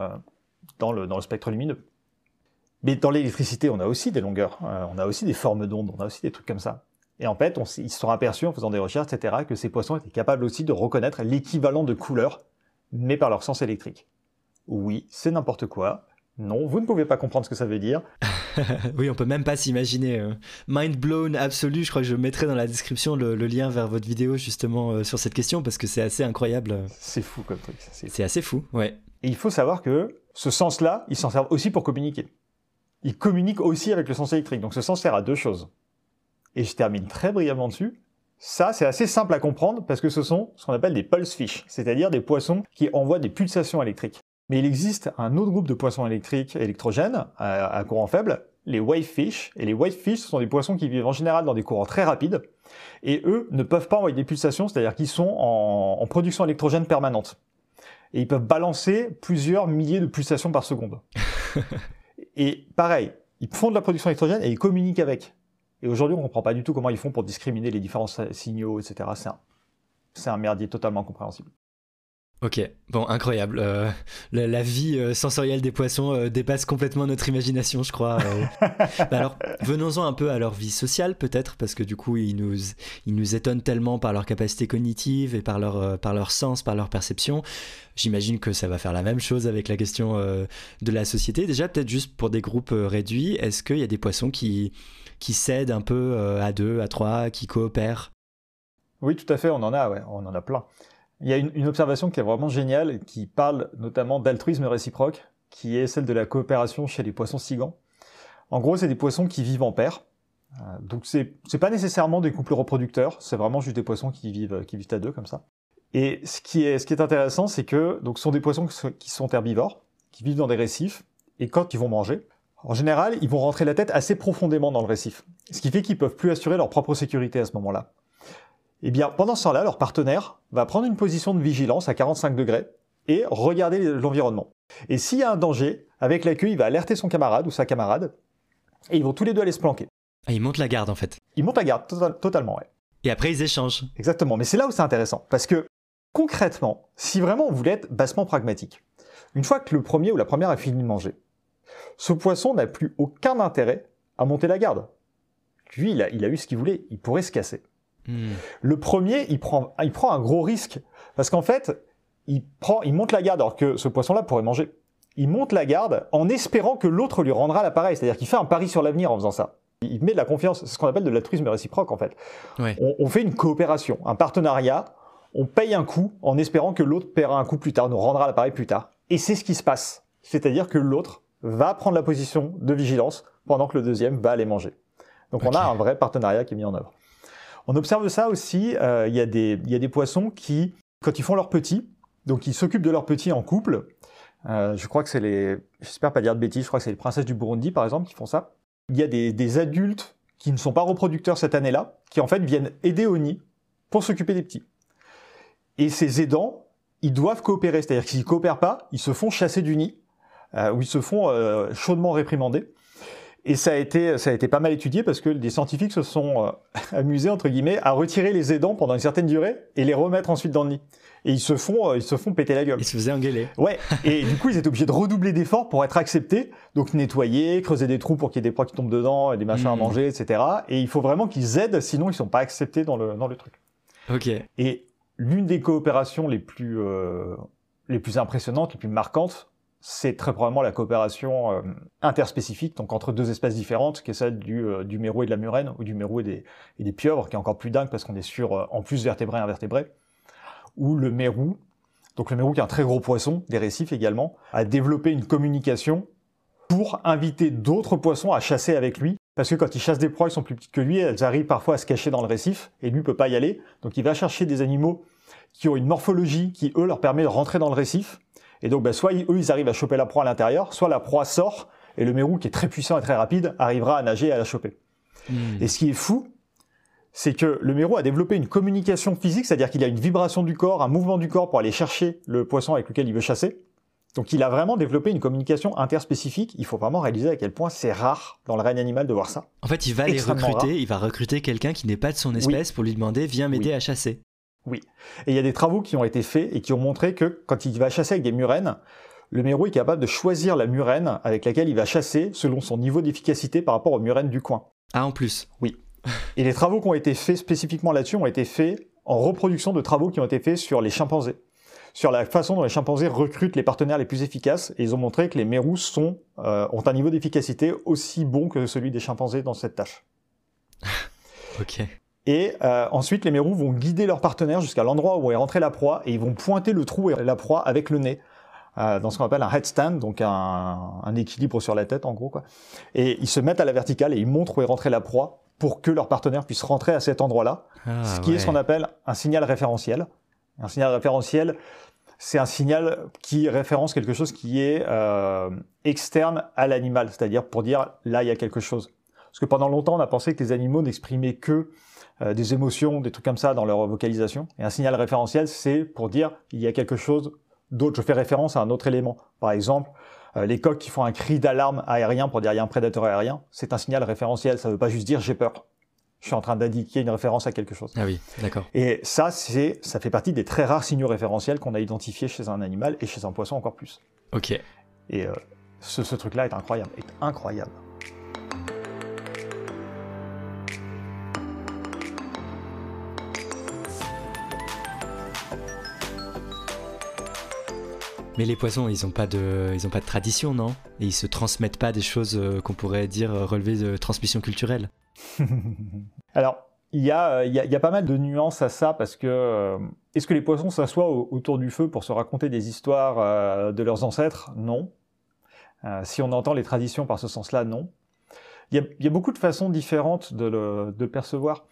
S2: dans le spectre lumineux. Mais dans l'électricité, on a aussi des longueurs, on a aussi des formes d'ondes, on a aussi des trucs comme ça. Et en fait, ils se sont aperçus en faisant des recherches, etc., que ces poissons étaient capables aussi de reconnaître l'équivalent de couleurs, mais par leur sens électrique. Oui, c'est n'importe quoi. Non, vous ne pouvez pas comprendre ce que ça veut dire.
S1: Oui, on peut même pas s'imaginer. Mind blown absolu, je crois que je mettrai dans la description le lien vers votre vidéo justement sur cette question parce que c'est assez incroyable.
S2: C'est fou comme truc.
S1: C'est assez fou, ouais.
S2: Et il faut savoir que ce sens-là, ils s'en servent aussi pour communiquer. Ils communiquent aussi avec le sens électrique, donc ce sens sert à 2 choses. Et je termine très brièvement dessus. Ça, c'est assez simple à comprendre parce que ce sont ce qu'on appelle des pulse fish, c'est-à-dire des poissons qui envoient des pulsations électriques. Mais il existe un autre groupe de poissons électrogènes à courant faible, les wavefish. Et les wavefish, ce sont des poissons qui vivent en général dans des courants très rapides. Et eux ne peuvent pas envoyer des pulsations, c'est-à-dire qu'ils sont en production électrogène permanente. Et ils peuvent balancer plusieurs milliers de pulsations par seconde. Et pareil, ils font de la production électrogène et ils communiquent avec. Et aujourd'hui, on ne comprend pas du tout comment ils font pour discriminer les différents signaux, etc. C'est un merdier totalement incompréhensible.
S1: Ok, bon, incroyable. La vie sensorielle des poissons dépasse complètement notre imagination, je crois. Alors, venons-en un peu à leur vie sociale, peut-être, parce que du coup, ils nous étonnent tellement par leur capacité cognitive et par leur sens, par leur perception. J'imagine que ça va faire la même chose avec la question de la société. Déjà, peut-être juste pour des groupes réduits, est-ce qu'il y a des poissons qui s'aident un peu à 2, à 3, qui coopèrent?
S2: Oui, tout à fait, on en a plein. Il y a une observation qui est vraiment géniale, qui parle notamment d'altruisme réciproque, qui est celle de la coopération chez les poissons cygans. En gros, c'est des poissons qui vivent en paire. Donc c'est pas nécessairement des couples reproducteurs, c'est vraiment juste des poissons qui vivent à 2 comme ça. Et ce qui est intéressant, c'est que donc ce sont des poissons qui sont herbivores, qui vivent dans des récifs, et quand ils vont manger, en général, ils vont rentrer la tête assez profondément dans le récif. Ce qui fait qu'ils peuvent plus assurer leur propre sécurité à ce moment-là. Eh bien, pendant ce temps-là, leur partenaire va prendre une position de vigilance à 45 degrés et regarder l'environnement. Et s'il y a un danger, avec la queue, il va alerter son camarade ou sa camarade, et ils vont tous les deux aller se planquer.
S1: Ah, ils montent la garde, en fait.
S2: Ils montent la garde, totalement, ouais.
S1: Et après, ils échangent.
S2: Exactement, mais c'est là où c'est intéressant, parce que, concrètement, si vraiment on voulait être bassement pragmatique, une fois que le premier ou la première a fini de manger, ce poisson n'a plus aucun intérêt à monter la garde. Lui, il a eu ce qu'il voulait, il pourrait se casser. Le premier, il prend un gros risque, parce qu'en fait, il monte la garde alors que ce poisson-là pourrait manger. Il monte la garde en espérant que l'autre lui rendra l'appareil, c'est-à-dire qu'il fait un pari sur l'avenir en faisant ça. Il met de la confiance, c'est ce qu'on appelle de l'altruisme réciproque en fait.
S1: Ouais.
S2: On fait une coopération, un partenariat, on paye un coup en espérant que l'autre paiera un coup plus tard, nous rendra l'appareil plus tard. Et c'est ce qui se passe, c'est-à-dire que l'autre va prendre la position de vigilance pendant que le deuxième va aller manger. Donc on a un vrai partenariat qui est mis en œuvre. On observe ça aussi, il y a des poissons qui, quand ils font leurs petits, donc ils s'occupent de leurs petits en couple, je crois que c'est j'espère pas dire de bêtises, je crois que c'est les princesses du Burundi par exemple qui font ça. Il y a des adultes qui ne sont pas reproducteurs cette année-là, qui en fait viennent aider au nid pour s'occuper des petits. Et ces aidants, ils doivent coopérer, c'est-à-dire que s'ils coopèrent pas, ils se font chasser du nid, ou ils se font chaudement réprimander. Et ça a été pas mal étudié parce que des scientifiques se sont amusés, entre guillemets, à retirer les aidants pendant une certaine durée et les remettre ensuite dans le nid. Et ils se font péter la gueule.
S1: Ils se faisaient engueuler.
S2: Ouais. Et du coup, ils étaient obligés de redoubler d'efforts pour être acceptés. Donc nettoyer, creuser des trous pour qu'il y ait des proies qui tombent dedans, et des machins à manger, etc. Et il faut vraiment qu'ils aident, sinon ils sont pas acceptés dans le truc.
S1: Ok.
S2: Et l'une des coopérations les plus impressionnantes, les plus marquantes, c'est très probablement la coopération interspécifique, donc entre deux espèces différentes, qui est celle du mérou et de la murène, ou du mérou et des pieuvres, qui est encore plus dingue parce qu'on est sur, en plus, vertébrés et invertébrés, ou le mérou, donc le mérou qui est un très gros poisson, des récifs également, a développé une communication pour inviter d'autres poissons à chasser avec lui, parce que quand il chasse des proies qui sont plus petites que lui, elles arrivent parfois à se cacher dans le récif, et lui peut pas y aller, donc il va chercher des animaux qui ont une morphologie qui, eux, leur permet de rentrer dans le récif. Et donc, soit eux, ils arrivent à choper la proie à l'intérieur, soit la proie sort, et le mérou, qui est très puissant et très rapide, arrivera à nager et à la choper. Et ce qui est fou, c'est que le mérou a développé une communication physique, c'est-à-dire qu'il a une vibration du corps, un mouvement du corps pour aller chercher le poisson avec lequel il veut chasser. Donc, il a vraiment développé une communication interspécifique. Il faut vraiment réaliser à quel point c'est rare dans le règne animal de voir ça.
S1: En fait, il va les recruter, il va recruter quelqu'un qui n'est pas de son espèce pour lui demander « Viens m'aider à chasser ».
S2: Oui. Et il y a des travaux qui ont été faits et qui ont montré que quand il va chasser avec des murènes, le mérou est capable de choisir la murène avec laquelle il va chasser selon son niveau d'efficacité par rapport aux murènes du coin.
S1: Ah, en plus.
S2: Oui. Et les travaux qui ont été faits spécifiquement là-dessus ont été faits en reproduction de travaux qui ont été faits sur les chimpanzés, sur la façon dont les chimpanzés recrutent les partenaires les plus efficaces. Et ils ont montré que les mérous ont un niveau d'efficacité aussi bon que celui des chimpanzés dans cette tâche.
S1: Ok.
S2: Et ensuite, les mérous vont guider leur partenaire jusqu'à l'endroit où est rentrée la proie et ils vont pointer le trou et la proie avec le nez dans ce qu'on appelle un headstand, donc un équilibre sur la tête en gros, quoi. Et ils se mettent à la verticale et ils montrent où est rentrée la proie pour que leur partenaire puisse rentrer à cet endroit-là, ce qui est ce qu'on appelle un signal référentiel. Un signal référentiel, c'est un signal qui référence quelque chose qui est externe à l'animal, c'est-à-dire pour dire là il y a quelque chose. Parce que pendant longtemps on a pensé que les animaux n'exprimaient que des émotions, des trucs comme ça dans leur vocalisation. Et un signal référentiel, c'est pour dire il y a quelque chose d'autre. Je fais référence à un autre élément. Par exemple, les coqs qui font un cri d'alarme aérien pour dire il y a un prédateur aérien, c'est un signal référentiel. Ça ne veut pas juste dire j'ai peur. Je suis en train d'indiquer une référence à quelque chose.
S1: Ah oui, d'accord.
S2: Et ça fait partie des très rares signaux référentiels qu'on a identifiés chez un animal et chez un poisson encore plus.
S1: Ok.
S2: Et ce truc-là est incroyable.
S1: Mais les poissons, ils ont pas de tradition, non? Et ils se transmettent pas des choses qu'on pourrait dire relever de transmission culturelle.
S2: Alors, il y a pas mal de nuances à ça parce que est-ce que les poissons s'assoient autour du feu pour se raconter des histoires de leurs ancêtres? Non. Si on entend les traditions par ce sens-là, non. Il y a beaucoup de façons différentes de percevoir.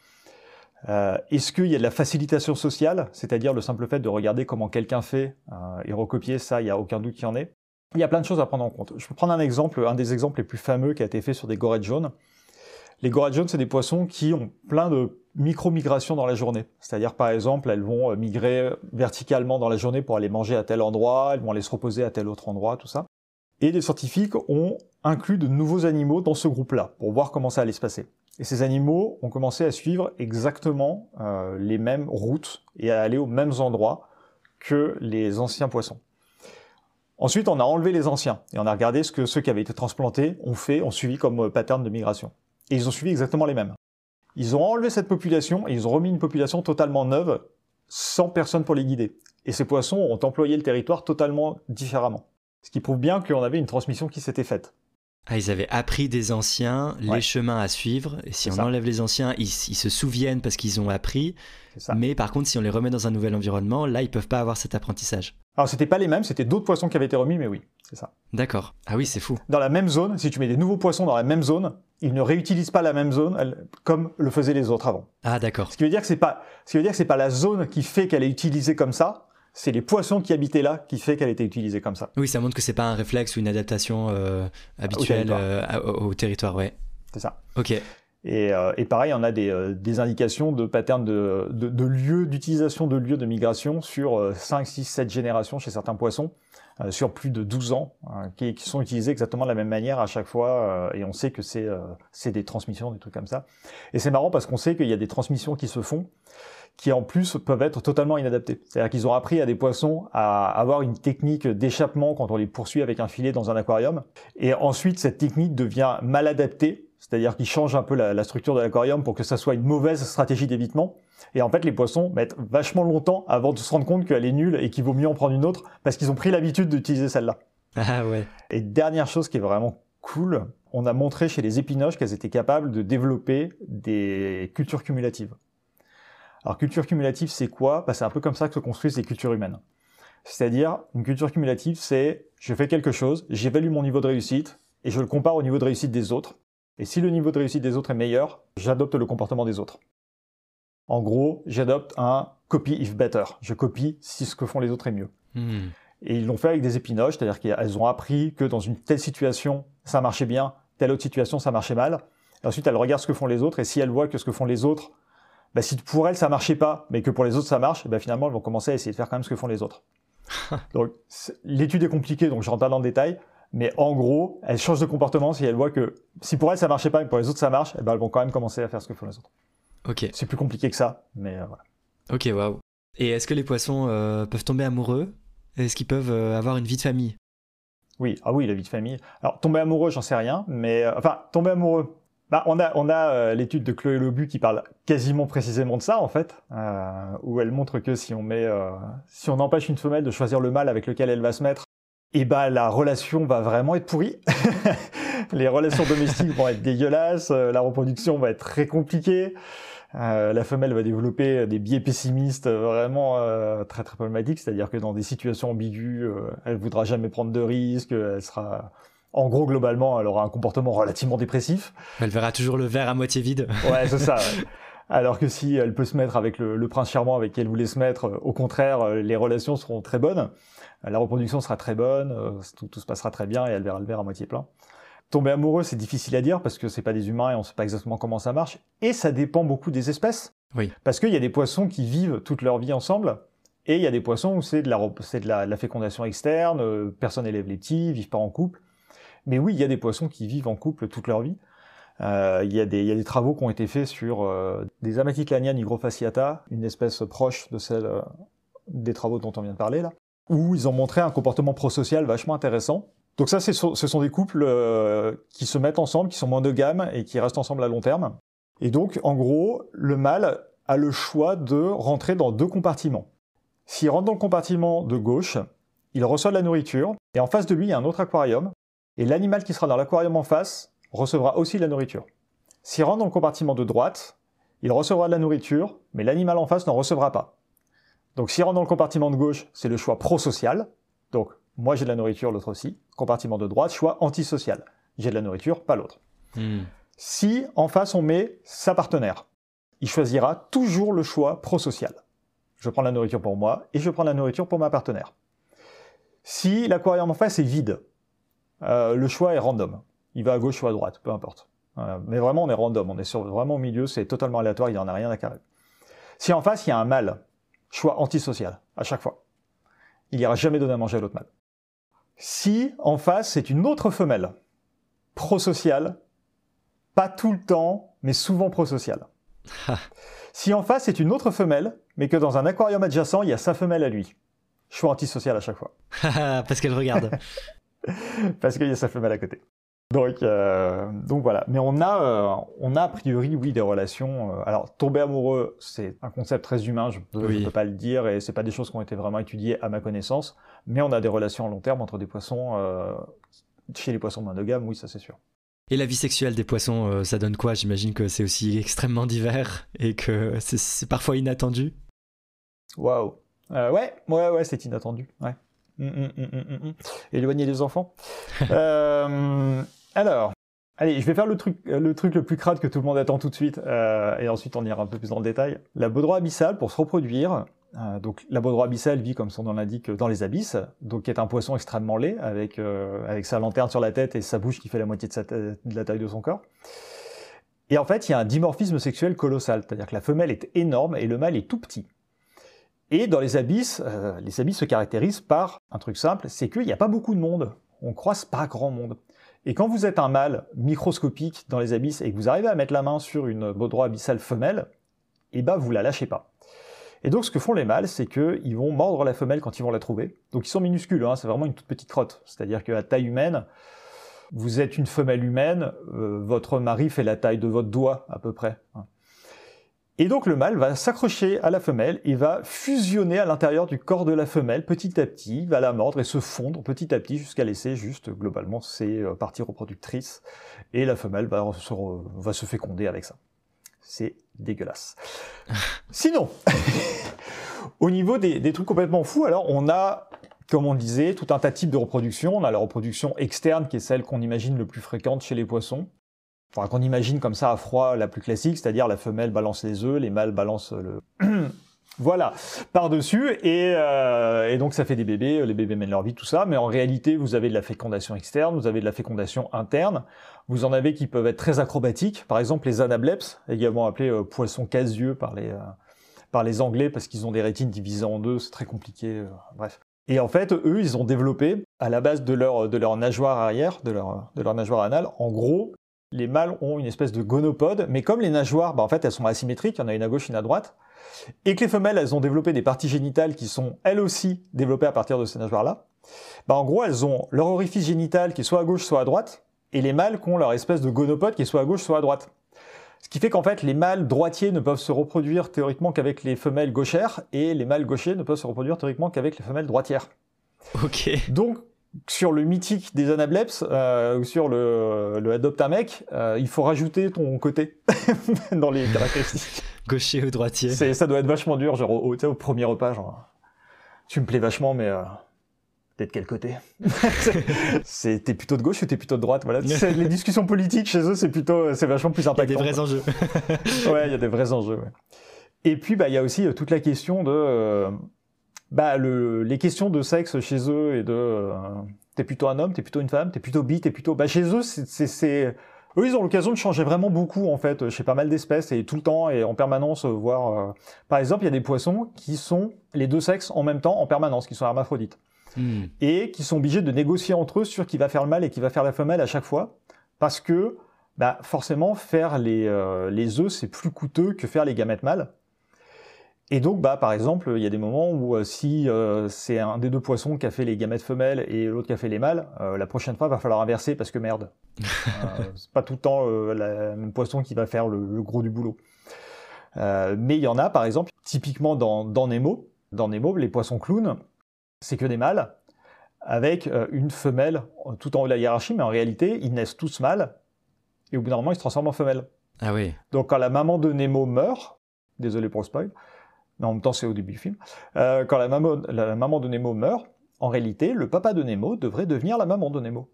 S2: Est-ce qu'il y a de la facilitation sociale, c'est-à-dire le simple fait de regarder comment quelqu'un fait et recopier ça, il n'y a aucun doute qu'il y en ait. Il y a plein de choses à prendre en compte. Je peux prendre un des exemples les plus fameux qui a été fait sur des gorettes jaunes. Les gorettes jaunes, c'est des poissons qui ont plein de micro-migrations dans la journée. C'est-à-dire, par exemple, elles vont migrer verticalement dans la journée pour aller manger à tel endroit, elles vont aller se reposer à tel autre endroit, tout ça. Et les scientifiques ont inclus de nouveaux animaux dans ce groupe-là, pour voir comment ça allait se passer. Et ces animaux ont commencé à suivre exactement les mêmes routes et à aller aux mêmes endroits que les anciens poissons. Ensuite, on a enlevé les anciens et on a regardé ce que ceux qui avaient été transplantés ont suivi comme pattern de migration. Et ils ont suivi exactement les mêmes. Ils ont enlevé cette population et ils ont remis une population totalement neuve, sans personne pour les guider. Et ces poissons ont employé le territoire totalement différemment. Ce qui prouve bien qu'on avait une transmission qui s'était faite.
S1: Ah, ils avaient appris des anciens les chemins à suivre, et si on enlève les anciens, ils se souviennent parce qu'ils ont appris, mais par contre, si on les remet dans un nouvel environnement, là, ils peuvent pas avoir cet apprentissage.
S2: Alors, c'était pas les mêmes, c'était d'autres poissons qui avaient été remis, mais oui, c'est ça.
S1: D'accord. Ah oui, c'est fou.
S2: Dans la même zone, si tu mets des nouveaux poissons dans la même zone, ils ne réutilisent pas la même zone comme le faisaient les autres avant.
S1: Ah, d'accord.
S2: Ce qui veut dire que c'est pas la zone qui fait qu'elle est utilisée comme ça, c'est les poissons qui habitaient là qui fait qu'elle était utilisée comme ça.
S1: Oui, ça montre que c'est pas un réflexe ou une adaptation habituelle au territoire, ouais.
S2: C'est ça.
S1: Ok.
S2: Et pareil, on a des indications de patterns de lieux d'utilisation de lieux de migration sur 5, 6, 7 générations chez certains poissons, sur plus de 12 ans, qui sont utilisés exactement de la même manière à chaque fois, et on sait que c'est des transmissions, des trucs comme ça. Et c'est marrant parce qu'on sait qu'il y a des transmissions qui se font, qui en plus peuvent être totalement inadaptés. C'est-à-dire qu'ils ont appris à des poissons à avoir une technique d'échappement quand on les poursuit avec un filet dans un aquarium, et ensuite cette technique devient mal adaptée, c'est-à-dire qu'ils changent un peu la structure de l'aquarium pour que ça soit une mauvaise stratégie d'évitement, et en fait les poissons mettent vachement longtemps avant de se rendre compte qu'elle est nulle et qu'il vaut mieux en prendre une autre, parce qu'ils ont pris l'habitude d'utiliser celle-là.
S1: Ah ouais.
S2: Et dernière chose qui est vraiment cool, on a montré chez les épinoches qu'elles étaient capables de développer des cultures cumulatives. Alors, culture cumulative, c'est quoi? C'est un peu comme ça que se construisent les cultures humaines. C'est-à-dire, une culture cumulative, c'est je fais quelque chose, j'évalue mon niveau de réussite et je le compare au niveau de réussite des autres. Et si le niveau de réussite des autres est meilleur, j'adopte le comportement des autres. En gros, j'adopte un copy if better. Je copie si ce que font les autres est mieux. Et ils l'ont fait avec des épinoches, c'est-à-dire qu'elles ont appris que dans une telle situation, ça marchait bien, telle autre situation, ça marchait mal. Et ensuite, elles regardent ce que font les autres et si elles voient que ce que font les autres, si pour elles ça marchait pas, mais que pour les autres ça marche, finalement elles vont commencer à essayer de faire quand même ce que font les autres. Donc l'étude est compliquée, donc je rentre pas dans le détail, mais en gros, elles changent de comportement si elles voient que si pour elles ça marchait pas, mais pour les autres ça marche, elles vont quand même commencer à faire ce que font les autres.
S1: Ok.
S2: C'est plus compliqué que ça, mais voilà.
S1: Ok, waouh. Et est-ce que les poissons peuvent tomber amoureux? Est-ce qu'ils peuvent avoir une vie de famille?
S2: Oui, la vie de famille. Alors tomber amoureux, j'en sais rien, mais tomber amoureux. On a l'étude de Chloé Lobu qui parle quasiment précisément de ça en fait, où elle montre que si on empêche une femelle de choisir le mâle avec lequel elle va se mettre, la relation va vraiment être pourrie. Les relations domestiques vont être dégueulasses, la reproduction va être très compliquée, la femelle va développer des biais pessimistes vraiment très très problématiques, c'est-à-dire que dans des situations ambiguës, elle voudra jamais prendre de risques, elle sera... En gros, globalement, elle aura un comportement relativement dépressif.
S1: Elle verra toujours le verre à moitié vide.
S2: Ouais, c'est ça. Alors que si elle peut se mettre avec le prince charmant avec qui elle voulait se mettre, au contraire, les relations seront très bonnes, la reproduction sera très bonne, tout se passera très bien et elle verra le verre à moitié plein. Tomber amoureux, c'est difficile à dire parce que c'est pas des humains et on sait pas exactement comment ça marche. Et ça dépend beaucoup des espèces.
S1: Oui.
S2: Parce qu'il y a des poissons qui vivent toute leur vie ensemble et il y a des poissons où c'est de la fécondation externe, personne élève les petits, ils vivent pas en couple. Mais oui, il y a des poissons qui vivent en couple toute leur vie. Il y a des travaux qui ont été faits sur des Amatitlania nigrofasciata, une espèce proche de celle des travaux dont on vient de parler là, où ils ont montré un comportement prosocial vachement intéressant. Donc ça, ce sont des couples qui se mettent ensemble, qui sont monogames et qui restent ensemble à long terme. Et donc, en gros, le mâle a le choix de rentrer dans 2 compartiments. S'il rentre dans le compartiment de gauche, il reçoit de la nourriture, et en face de lui, il y a un autre aquarium, et l'animal qui sera dans l'aquarium en face recevra aussi de la nourriture. S'il rentre dans le compartiment de droite, il recevra de la nourriture, mais l'animal en face n'en recevra pas. Donc s'il rentre dans le compartiment de gauche, c'est le choix prosocial. Donc moi j'ai de la nourriture, l'autre aussi. Compartiment de droite, choix antisocial. J'ai de la nourriture, pas l'autre. Si en face on met sa partenaire, il choisira toujours le choix prosocial. Je prends la nourriture pour moi et je prends la nourriture pour ma partenaire. Si l'aquarium en face est vide, le choix est random. Il va à gauche ou à droite, peu importe. Mais vraiment, on est random, on est vraiment au milieu, c'est totalement aléatoire, il n'en a rien à carrer. Si en face, il y a un mâle, choix antisocial, à chaque fois. Il n'ira jamais donner à manger à l'autre mâle. Si en face, c'est une autre femelle, prosociale, pas tout le temps, mais souvent prosociale. Si en face, c'est une autre femelle, mais que dans un aquarium adjacent, il y a sa femelle à lui, choix antisocial à chaque fois.
S1: Parce qu'elle regarde.
S2: Parce qu'il y a sa femelle à côté. Donc voilà. Mais on a a priori, oui, des relations. Alors, tomber amoureux, c'est un concept très humain, je ne peux pas le dire, et c'est pas des choses qui ont été vraiment étudiées à ma connaissance. Mais on a des relations à long terme entre des poissons. Chez les poissons monogames, oui, ça c'est sûr.
S1: Et la vie sexuelle des poissons, ça donne quoi? J'imagine que c'est aussi extrêmement divers et que c'est parfois inattendu.
S2: Waouh. Ouais, c'est inattendu. Ouais. Éloigner les enfants. Alors, allez, je vais faire le truc le plus crade que tout le monde attend tout de suite, et ensuite on ira un peu plus dans le détail. La baudroie abyssale, pour se reproduire, donc la baudroie abyssale vit, comme son nom l'indique, dans les abysses, donc qui est un poisson extrêmement laid, avec sa lanterne sur la tête et sa bouche qui fait la moitié de la taille de son corps. Et en fait, il y a un dimorphisme sexuel colossal, c'est-à-dire que la femelle est énorme et le mâle est tout petit. Et dans les abysses se caractérisent par un truc simple, c'est qu'il n'y a pas beaucoup de monde. On croise pas grand monde. Et quand vous êtes un mâle microscopique dans les abysses et que vous arrivez à mettre la main sur une baudroie abyssale femelle, eh ben vous la lâchez pas. Et donc ce que font les mâles, c'est qu'ils vont mordre la femelle quand ils vont la trouver. Donc ils sont minuscules, hein, c'est vraiment une toute petite crotte. C'est-à-dire qu'à taille humaine, vous êtes une femelle humaine, votre mari fait la taille de votre doigt à peu près. Et donc le mâle va s'accrocher à la femelle et va fusionner à l'intérieur du corps de la femelle petit à petit, va la mordre et se fondre petit à petit jusqu'à laisser juste globalement ses parties reproductrices. Et la femelle va se féconder avec ça. C'est dégueulasse. Sinon, au niveau des trucs complètement fous, alors on a, comme on disait, tout un tas de types de reproduction. On a la reproduction externe qui est celle qu'on imagine le plus fréquente chez les poissons. Enfin, qu'on imagine comme ça à froid la plus classique, c'est-à-dire la femelle balance les œufs, les mâles balancent le... voilà, par-dessus, et donc ça fait des bébés, les bébés mènent leur vie, tout ça, mais en réalité, vous avez de la fécondation externe, vous avez de la fécondation interne, vous en avez qui peuvent être très acrobatiques, par exemple les anableps, également appelés poissons casse-yeux par les Anglais, parce qu'ils ont des rétines divisées en deux, c'est très compliqué, bref. Et en fait, eux, ils ont développé, à la base de leur nageoire arrière, de leur nageoire anale, en gros, les mâles ont une espèce de gonopode, mais comme les nageoires, en fait, elles sont asymétriques, il y en a une à gauche, une à droite, et que les femelles, elles ont développé des parties génitales qui sont, elles aussi, développées à partir de ces nageoires-là, en gros, elles ont leur orifice génital qui est soit à gauche, soit à droite, et les mâles qui ont leur espèce de gonopode qui est soit à gauche, soit à droite. Ce qui fait qu'en fait, les mâles droitiers ne peuvent se reproduire théoriquement qu'avec les femelles gauchères, et les mâles gauchers ne peuvent se reproduire théoriquement qu'avec les femelles droitières.
S1: Ok.
S2: Donc, sur le mythique des anableps, ou sur le adopte un mec, il faut rajouter ton côté dans les caractéristiques.
S1: Gaucher ou droitier.
S2: Ça doit être vachement dur, genre au premier repas, genre tu me plais vachement, mais T'es de quel côté? T'es plutôt de gauche ou t'es plutôt de droite? Voilà. Les discussions politiques chez eux, c'est vachement plus impactant.
S1: Il y a des vrais enjeux.
S2: Ouais, il y a des vrais enjeux. Ouais. Et puis, il y a aussi toute la question de les questions de sexe chez eux et de t'es plutôt un homme, t'es plutôt une femme, t'es plutôt bi, t'es plutôt. Chez eux, eux, ils ont l'occasion de changer vraiment beaucoup en fait chez pas mal d'espèces et tout le temps et en permanence, voire. Par exemple, il y a des poissons qui sont les deux sexes en même temps en permanence, qui sont hermaphrodites. Et qui sont obligés de négocier entre eux sur qui va faire le mâle et qui va faire la femelle à chaque fois, parce que forcément faire les œufs c'est plus coûteux que faire les gamètes mâles. Et donc par exemple il y a des moments où si c'est un des deux poissons qui a fait les gamètes femelles et l'autre qui a fait les mâles, la prochaine fois il va falloir inverser parce que merde, c'est pas tout le temps le même poisson qui va faire le gros du boulot. Mais il y en a par exemple typiquement dans Nemo, les poissons clowns. C'est que des mâles, avec une femelle tout en haut de la hiérarchie, mais en réalité, ils naissent tous mâles, et au bout d'un moment, ils se transforment en femelles.
S1: Ah oui.
S2: Donc quand la maman de Nemo meurt, désolé pour le spoil, mais en même temps c'est au début du film, quand la maman de Nemo meurt, en réalité, le papa de Nemo devrait devenir la maman de Nemo.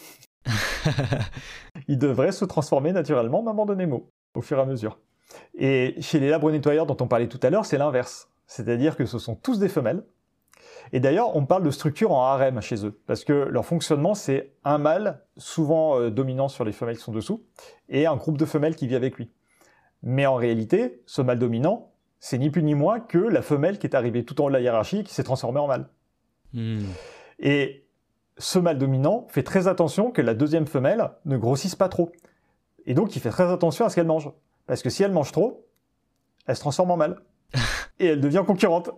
S2: Il devrait se transformer naturellement en maman de Nemo, au fur et à mesure. Et chez les labres nettoyeurs dont on parlait tout à l'heure, c'est l'inverse. C'est-à-dire que ce sont tous des femelles. Et d'ailleurs, on parle de structure en harem chez eux, parce que leur fonctionnement, c'est un mâle, souvent dominant sur les femelles qui sont dessous, et un groupe de femelles qui vit avec lui. Mais en réalité, ce mâle dominant, c'est ni plus ni moins que la femelle qui est arrivée tout en haut de la hiérarchie et qui s'est transformée en mâle. Et ce mâle dominant fait très attention que la deuxième femelle ne grossisse pas trop. Et donc, il fait très attention à ce qu'elle mange. Parce que si elle mange trop, elle se transforme en mâle. Et elle devient concurrente.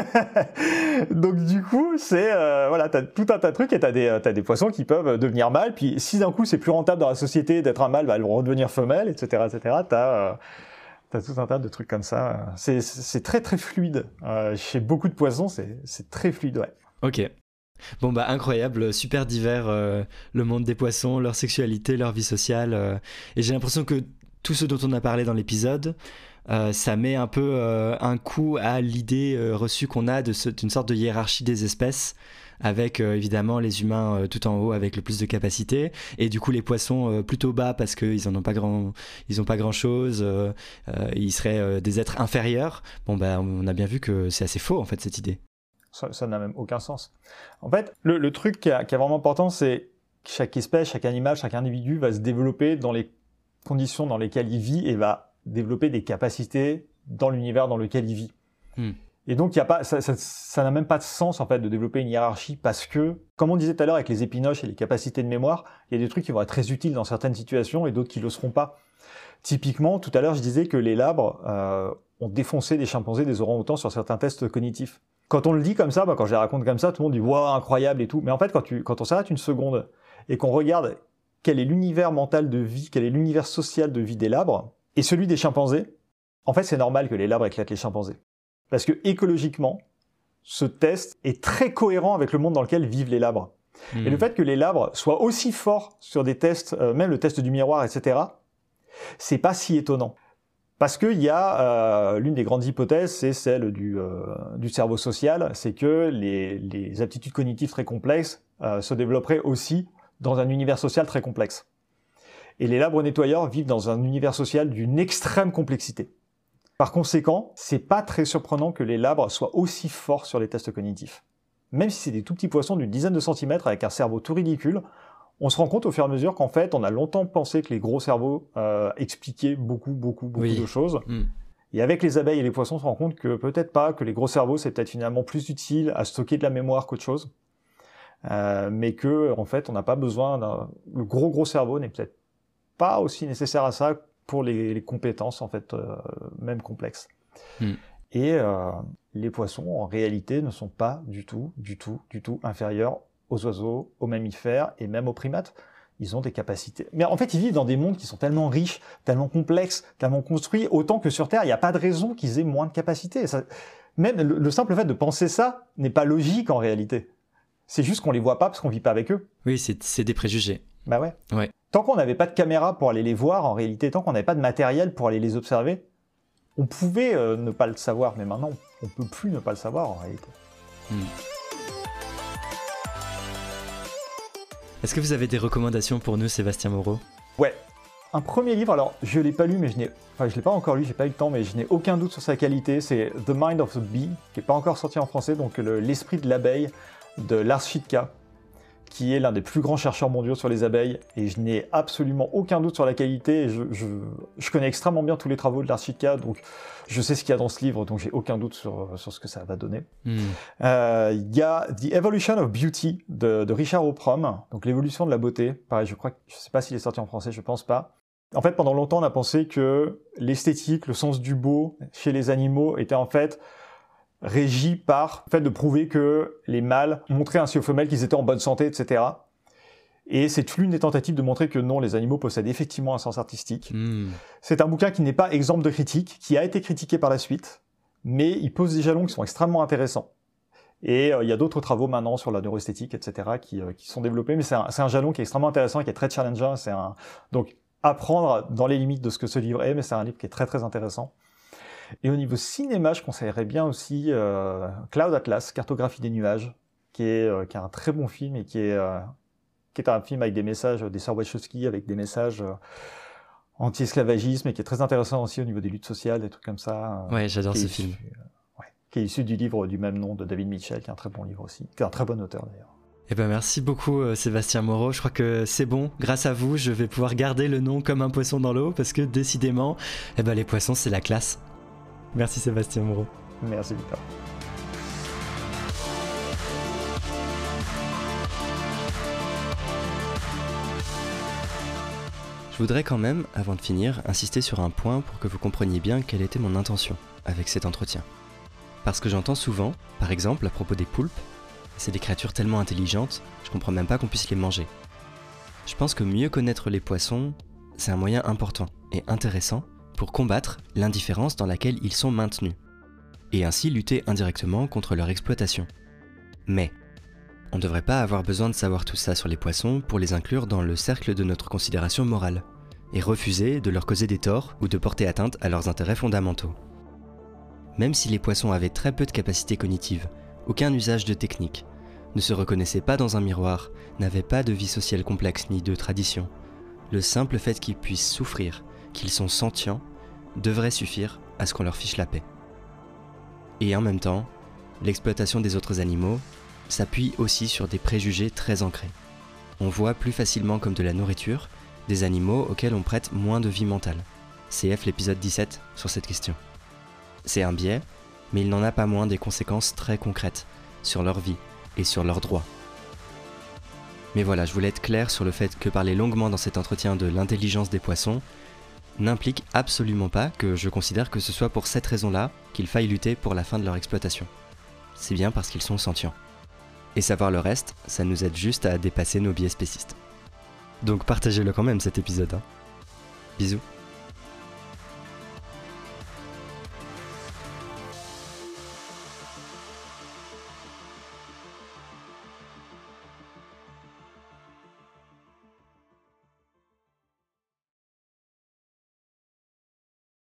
S2: Donc du coup, t'as tout un tas de trucs et t'as des poissons qui peuvent devenir mâles. Puis si d'un coup c'est plus rentable dans la société d'être un mâle, elles vont redevenir femelles, etc., etc. T'as tout un tas de trucs comme ça. C'est très très fluide. Chez beaucoup de poissons, c'est très fluide, ouais.
S1: Ok. Bon incroyable, super divers le monde des poissons, leur sexualité, leur vie sociale. Et j'ai l'impression que tout ce dont on a parlé dans l'épisode, ça met un peu un coup à l'idée reçue qu'on a d'une sorte de hiérarchie des espèces, avec évidemment les humains tout en haut avec le plus de capacité, et du coup les poissons plutôt bas parce qu'ils n'ont pas grand chose, ils seraient des êtres inférieurs. On a bien vu que c'est assez faux en fait cette idée.
S2: Ça n'a même aucun sens. En fait, le truc qui est vraiment important, c'est que chaque espèce, chaque animal, chaque individu va se développer dans les conditions dans lesquelles il vit et va développer des capacités dans l'univers dans lequel il vit. Et donc, ça n'a même pas de sens en fait de développer une hiérarchie parce que, comme on disait tout à l'heure avec les épinoches et les capacités de mémoire, il y a des trucs qui vont être très utiles dans certaines situations et d'autres qui le seront pas. Typiquement, tout à l'heure, je disais que les labres ont défoncé des chimpanzés, des orang-outans sur certains tests cognitifs. Quand on le dit comme ça, quand je les raconte comme ça, tout le monde dit « Waouh, incroyable » et tout. Mais en fait, quand on s'arrête une seconde et qu'on regarde quel est l'univers mental de vie, quel est l'univers social de vie des labres, et celui des chimpanzés, en fait, c'est normal que les labres éclatent les chimpanzés. Parce que écologiquement, ce test est très cohérent avec le monde dans lequel vivent les labres. Et le fait que les labres soient aussi forts sur des tests, même le test du miroir, etc., c'est pas si étonnant. Parce qu'il y a l'une des grandes hypothèses, c'est celle du cerveau social, c'est que les aptitudes cognitives très complexes se développeraient aussi dans un univers social très complexe. Et les labres nettoyeurs vivent dans un univers social d'une extrême complexité. Par conséquent, c'est pas très surprenant que les labres soient aussi forts sur les tests cognitifs. Même si c'est des tout petits poissons d'une dizaine de centimètres avec un cerveau tout ridicule, on se rend compte au fur et à mesure qu'en fait, on a longtemps pensé que les gros cerveaux expliquaient beaucoup de choses. Et avec les abeilles et les poissons, on se rend compte que peut-être pas, que les gros cerveaux, c'est peut-être finalement plus utile à stocker de la mémoire qu'autre chose. Mais que, en fait, on n'a pas besoin le gros cerveau n'est peut-être pas aussi nécessaire à ça pour les compétences, en fait, même complexes. Et les poissons, en réalité, ne sont pas du tout inférieurs aux oiseaux, aux mammifères et même aux primates. Ils ont des capacités. Mais en fait, ils vivent dans des mondes qui sont tellement riches, tellement complexes, tellement construits, autant que sur Terre, il n'y a pas de raison qu'ils aient moins de capacités. Même le simple fait de penser ça n'est pas logique en réalité. C'est juste qu'on les voit pas parce qu'on vit pas avec eux.
S1: Oui, c'est des préjugés.
S2: Bah ouais. Tant qu'on n'avait pas de caméra pour aller les voir, en réalité, tant qu'on n'avait pas de matériel pour aller les observer, on pouvait ne pas le savoir, mais maintenant, on peut plus ne pas le savoir en réalité.
S1: Est-ce que vous avez des recommandations pour nous, Sébastien Moreau?
S2: Ouais. Un premier livre, alors je l'ai pas lu, mais je l'ai pas encore lu, j'ai pas eu le temps, mais je n'ai aucun doute sur sa qualité. C'est The Mind of the Bee, qui n'est pas encore sorti en français, donc l'esprit de l'abeille de Lars Fitka, qui est l'un des plus grands chercheurs mondiaux sur les abeilles, et je n'ai absolument aucun doute sur la qualité. Et je connais extrêmement bien tous les travaux de Lars Fitka, donc je sais ce qu'il y a dans ce livre, donc j'ai aucun doute sur ce que ça va donner. Il y a The Evolution of Beauty de Richard Oprom, donc l'évolution de la beauté. Pareil, je sais pas s'il est sorti en français, je pense pas. En fait, pendant longtemps, on a pensé que l'esthétique, le sens du beau chez les animaux était en fait régi par le fait de prouver que les mâles montraient ainsi aux femelles qu'ils étaient en bonne santé, etc. Et c'est l'une des tentatives de montrer que non, les animaux possèdent effectivement un sens artistique. C'est un bouquin qui n'est pas exempt de critique, qui a été critiqué par la suite, mais il pose des jalons qui sont extrêmement intéressants. Et il y a d'autres travaux maintenant sur la neuroesthétique, etc., qui sont développés, mais c'est un jalon qui est extrêmement intéressant et qui est très challengeant. Donc, apprendre dans les limites de ce que ce livre est, mais c'est un livre qui est très très intéressant. Et au niveau cinéma, je conseillerais bien aussi Cloud Atlas, Cartographie des nuages, qui est un très bon film et qui est un film avec des messages des sœurs Wachowski, avec des messages anti-esclavagisme, et qui est très intéressant aussi au niveau des luttes sociales, des trucs comme ça.
S1: Ouais, j'adore ce film.
S2: Qui est issu du livre du même nom de David Mitchell, qui est un très bon livre aussi, qui est un très bon auteur d'ailleurs.
S1: Eh ben merci beaucoup Sébastien Moreau, je crois que c'est bon, grâce à vous je vais pouvoir garder le nom comme un poisson dans l'eau, parce que décidément, les poissons c'est la classe. Merci Sébastien Moreau.
S2: Merci Victor.
S1: Je voudrais quand même, avant de finir, insister sur un point pour que vous compreniez bien quelle était mon intention avec cet entretien. Parce que j'entends souvent, par exemple à propos des poulpes, c'est des créatures tellement intelligentes, je comprends même pas qu'on puisse les manger. Je pense que mieux connaître les poissons, c'est un moyen important et intéressant pour combattre l'indifférence dans laquelle ils sont maintenus, et ainsi lutter indirectement contre leur exploitation. Mais, on ne devrait pas avoir besoin de savoir tout ça sur les poissons pour les inclure dans le cercle de notre considération morale, et refuser de leur causer des torts ou de porter atteinte à leurs intérêts fondamentaux. Même si les poissons avaient très peu de capacités cognitives, aucun usage de technique, ne se reconnaissaient pas dans un miroir, n'avaient pas de vie sociale complexe ni de tradition, le simple fait qu'ils puissent souffrir, qu'ils sont sentients, devrait suffire à ce qu'on leur fiche la paix. Et en même temps, l'exploitation des autres animaux s'appuie aussi sur des préjugés très ancrés. On voit plus facilement comme de la nourriture des animaux auxquels on prête moins de vie mentale. CF l'épisode 17 sur cette question. C'est un biais, mais il n'en a pas moins des conséquences très concrètes sur leur vie et sur leurs droits. Mais voilà, je voulais être clair sur le fait que parler longuement dans cet entretien de l'intelligence des poissons n'implique absolument pas que je considère que ce soit pour cette raison-là qu'il faille lutter pour la fin de leur exploitation. C'est bien parce qu'ils sont sentients. Et savoir le reste, ça nous aide juste à dépasser nos biais spécistes. Donc partagez-le quand même cet épisode. Bisous.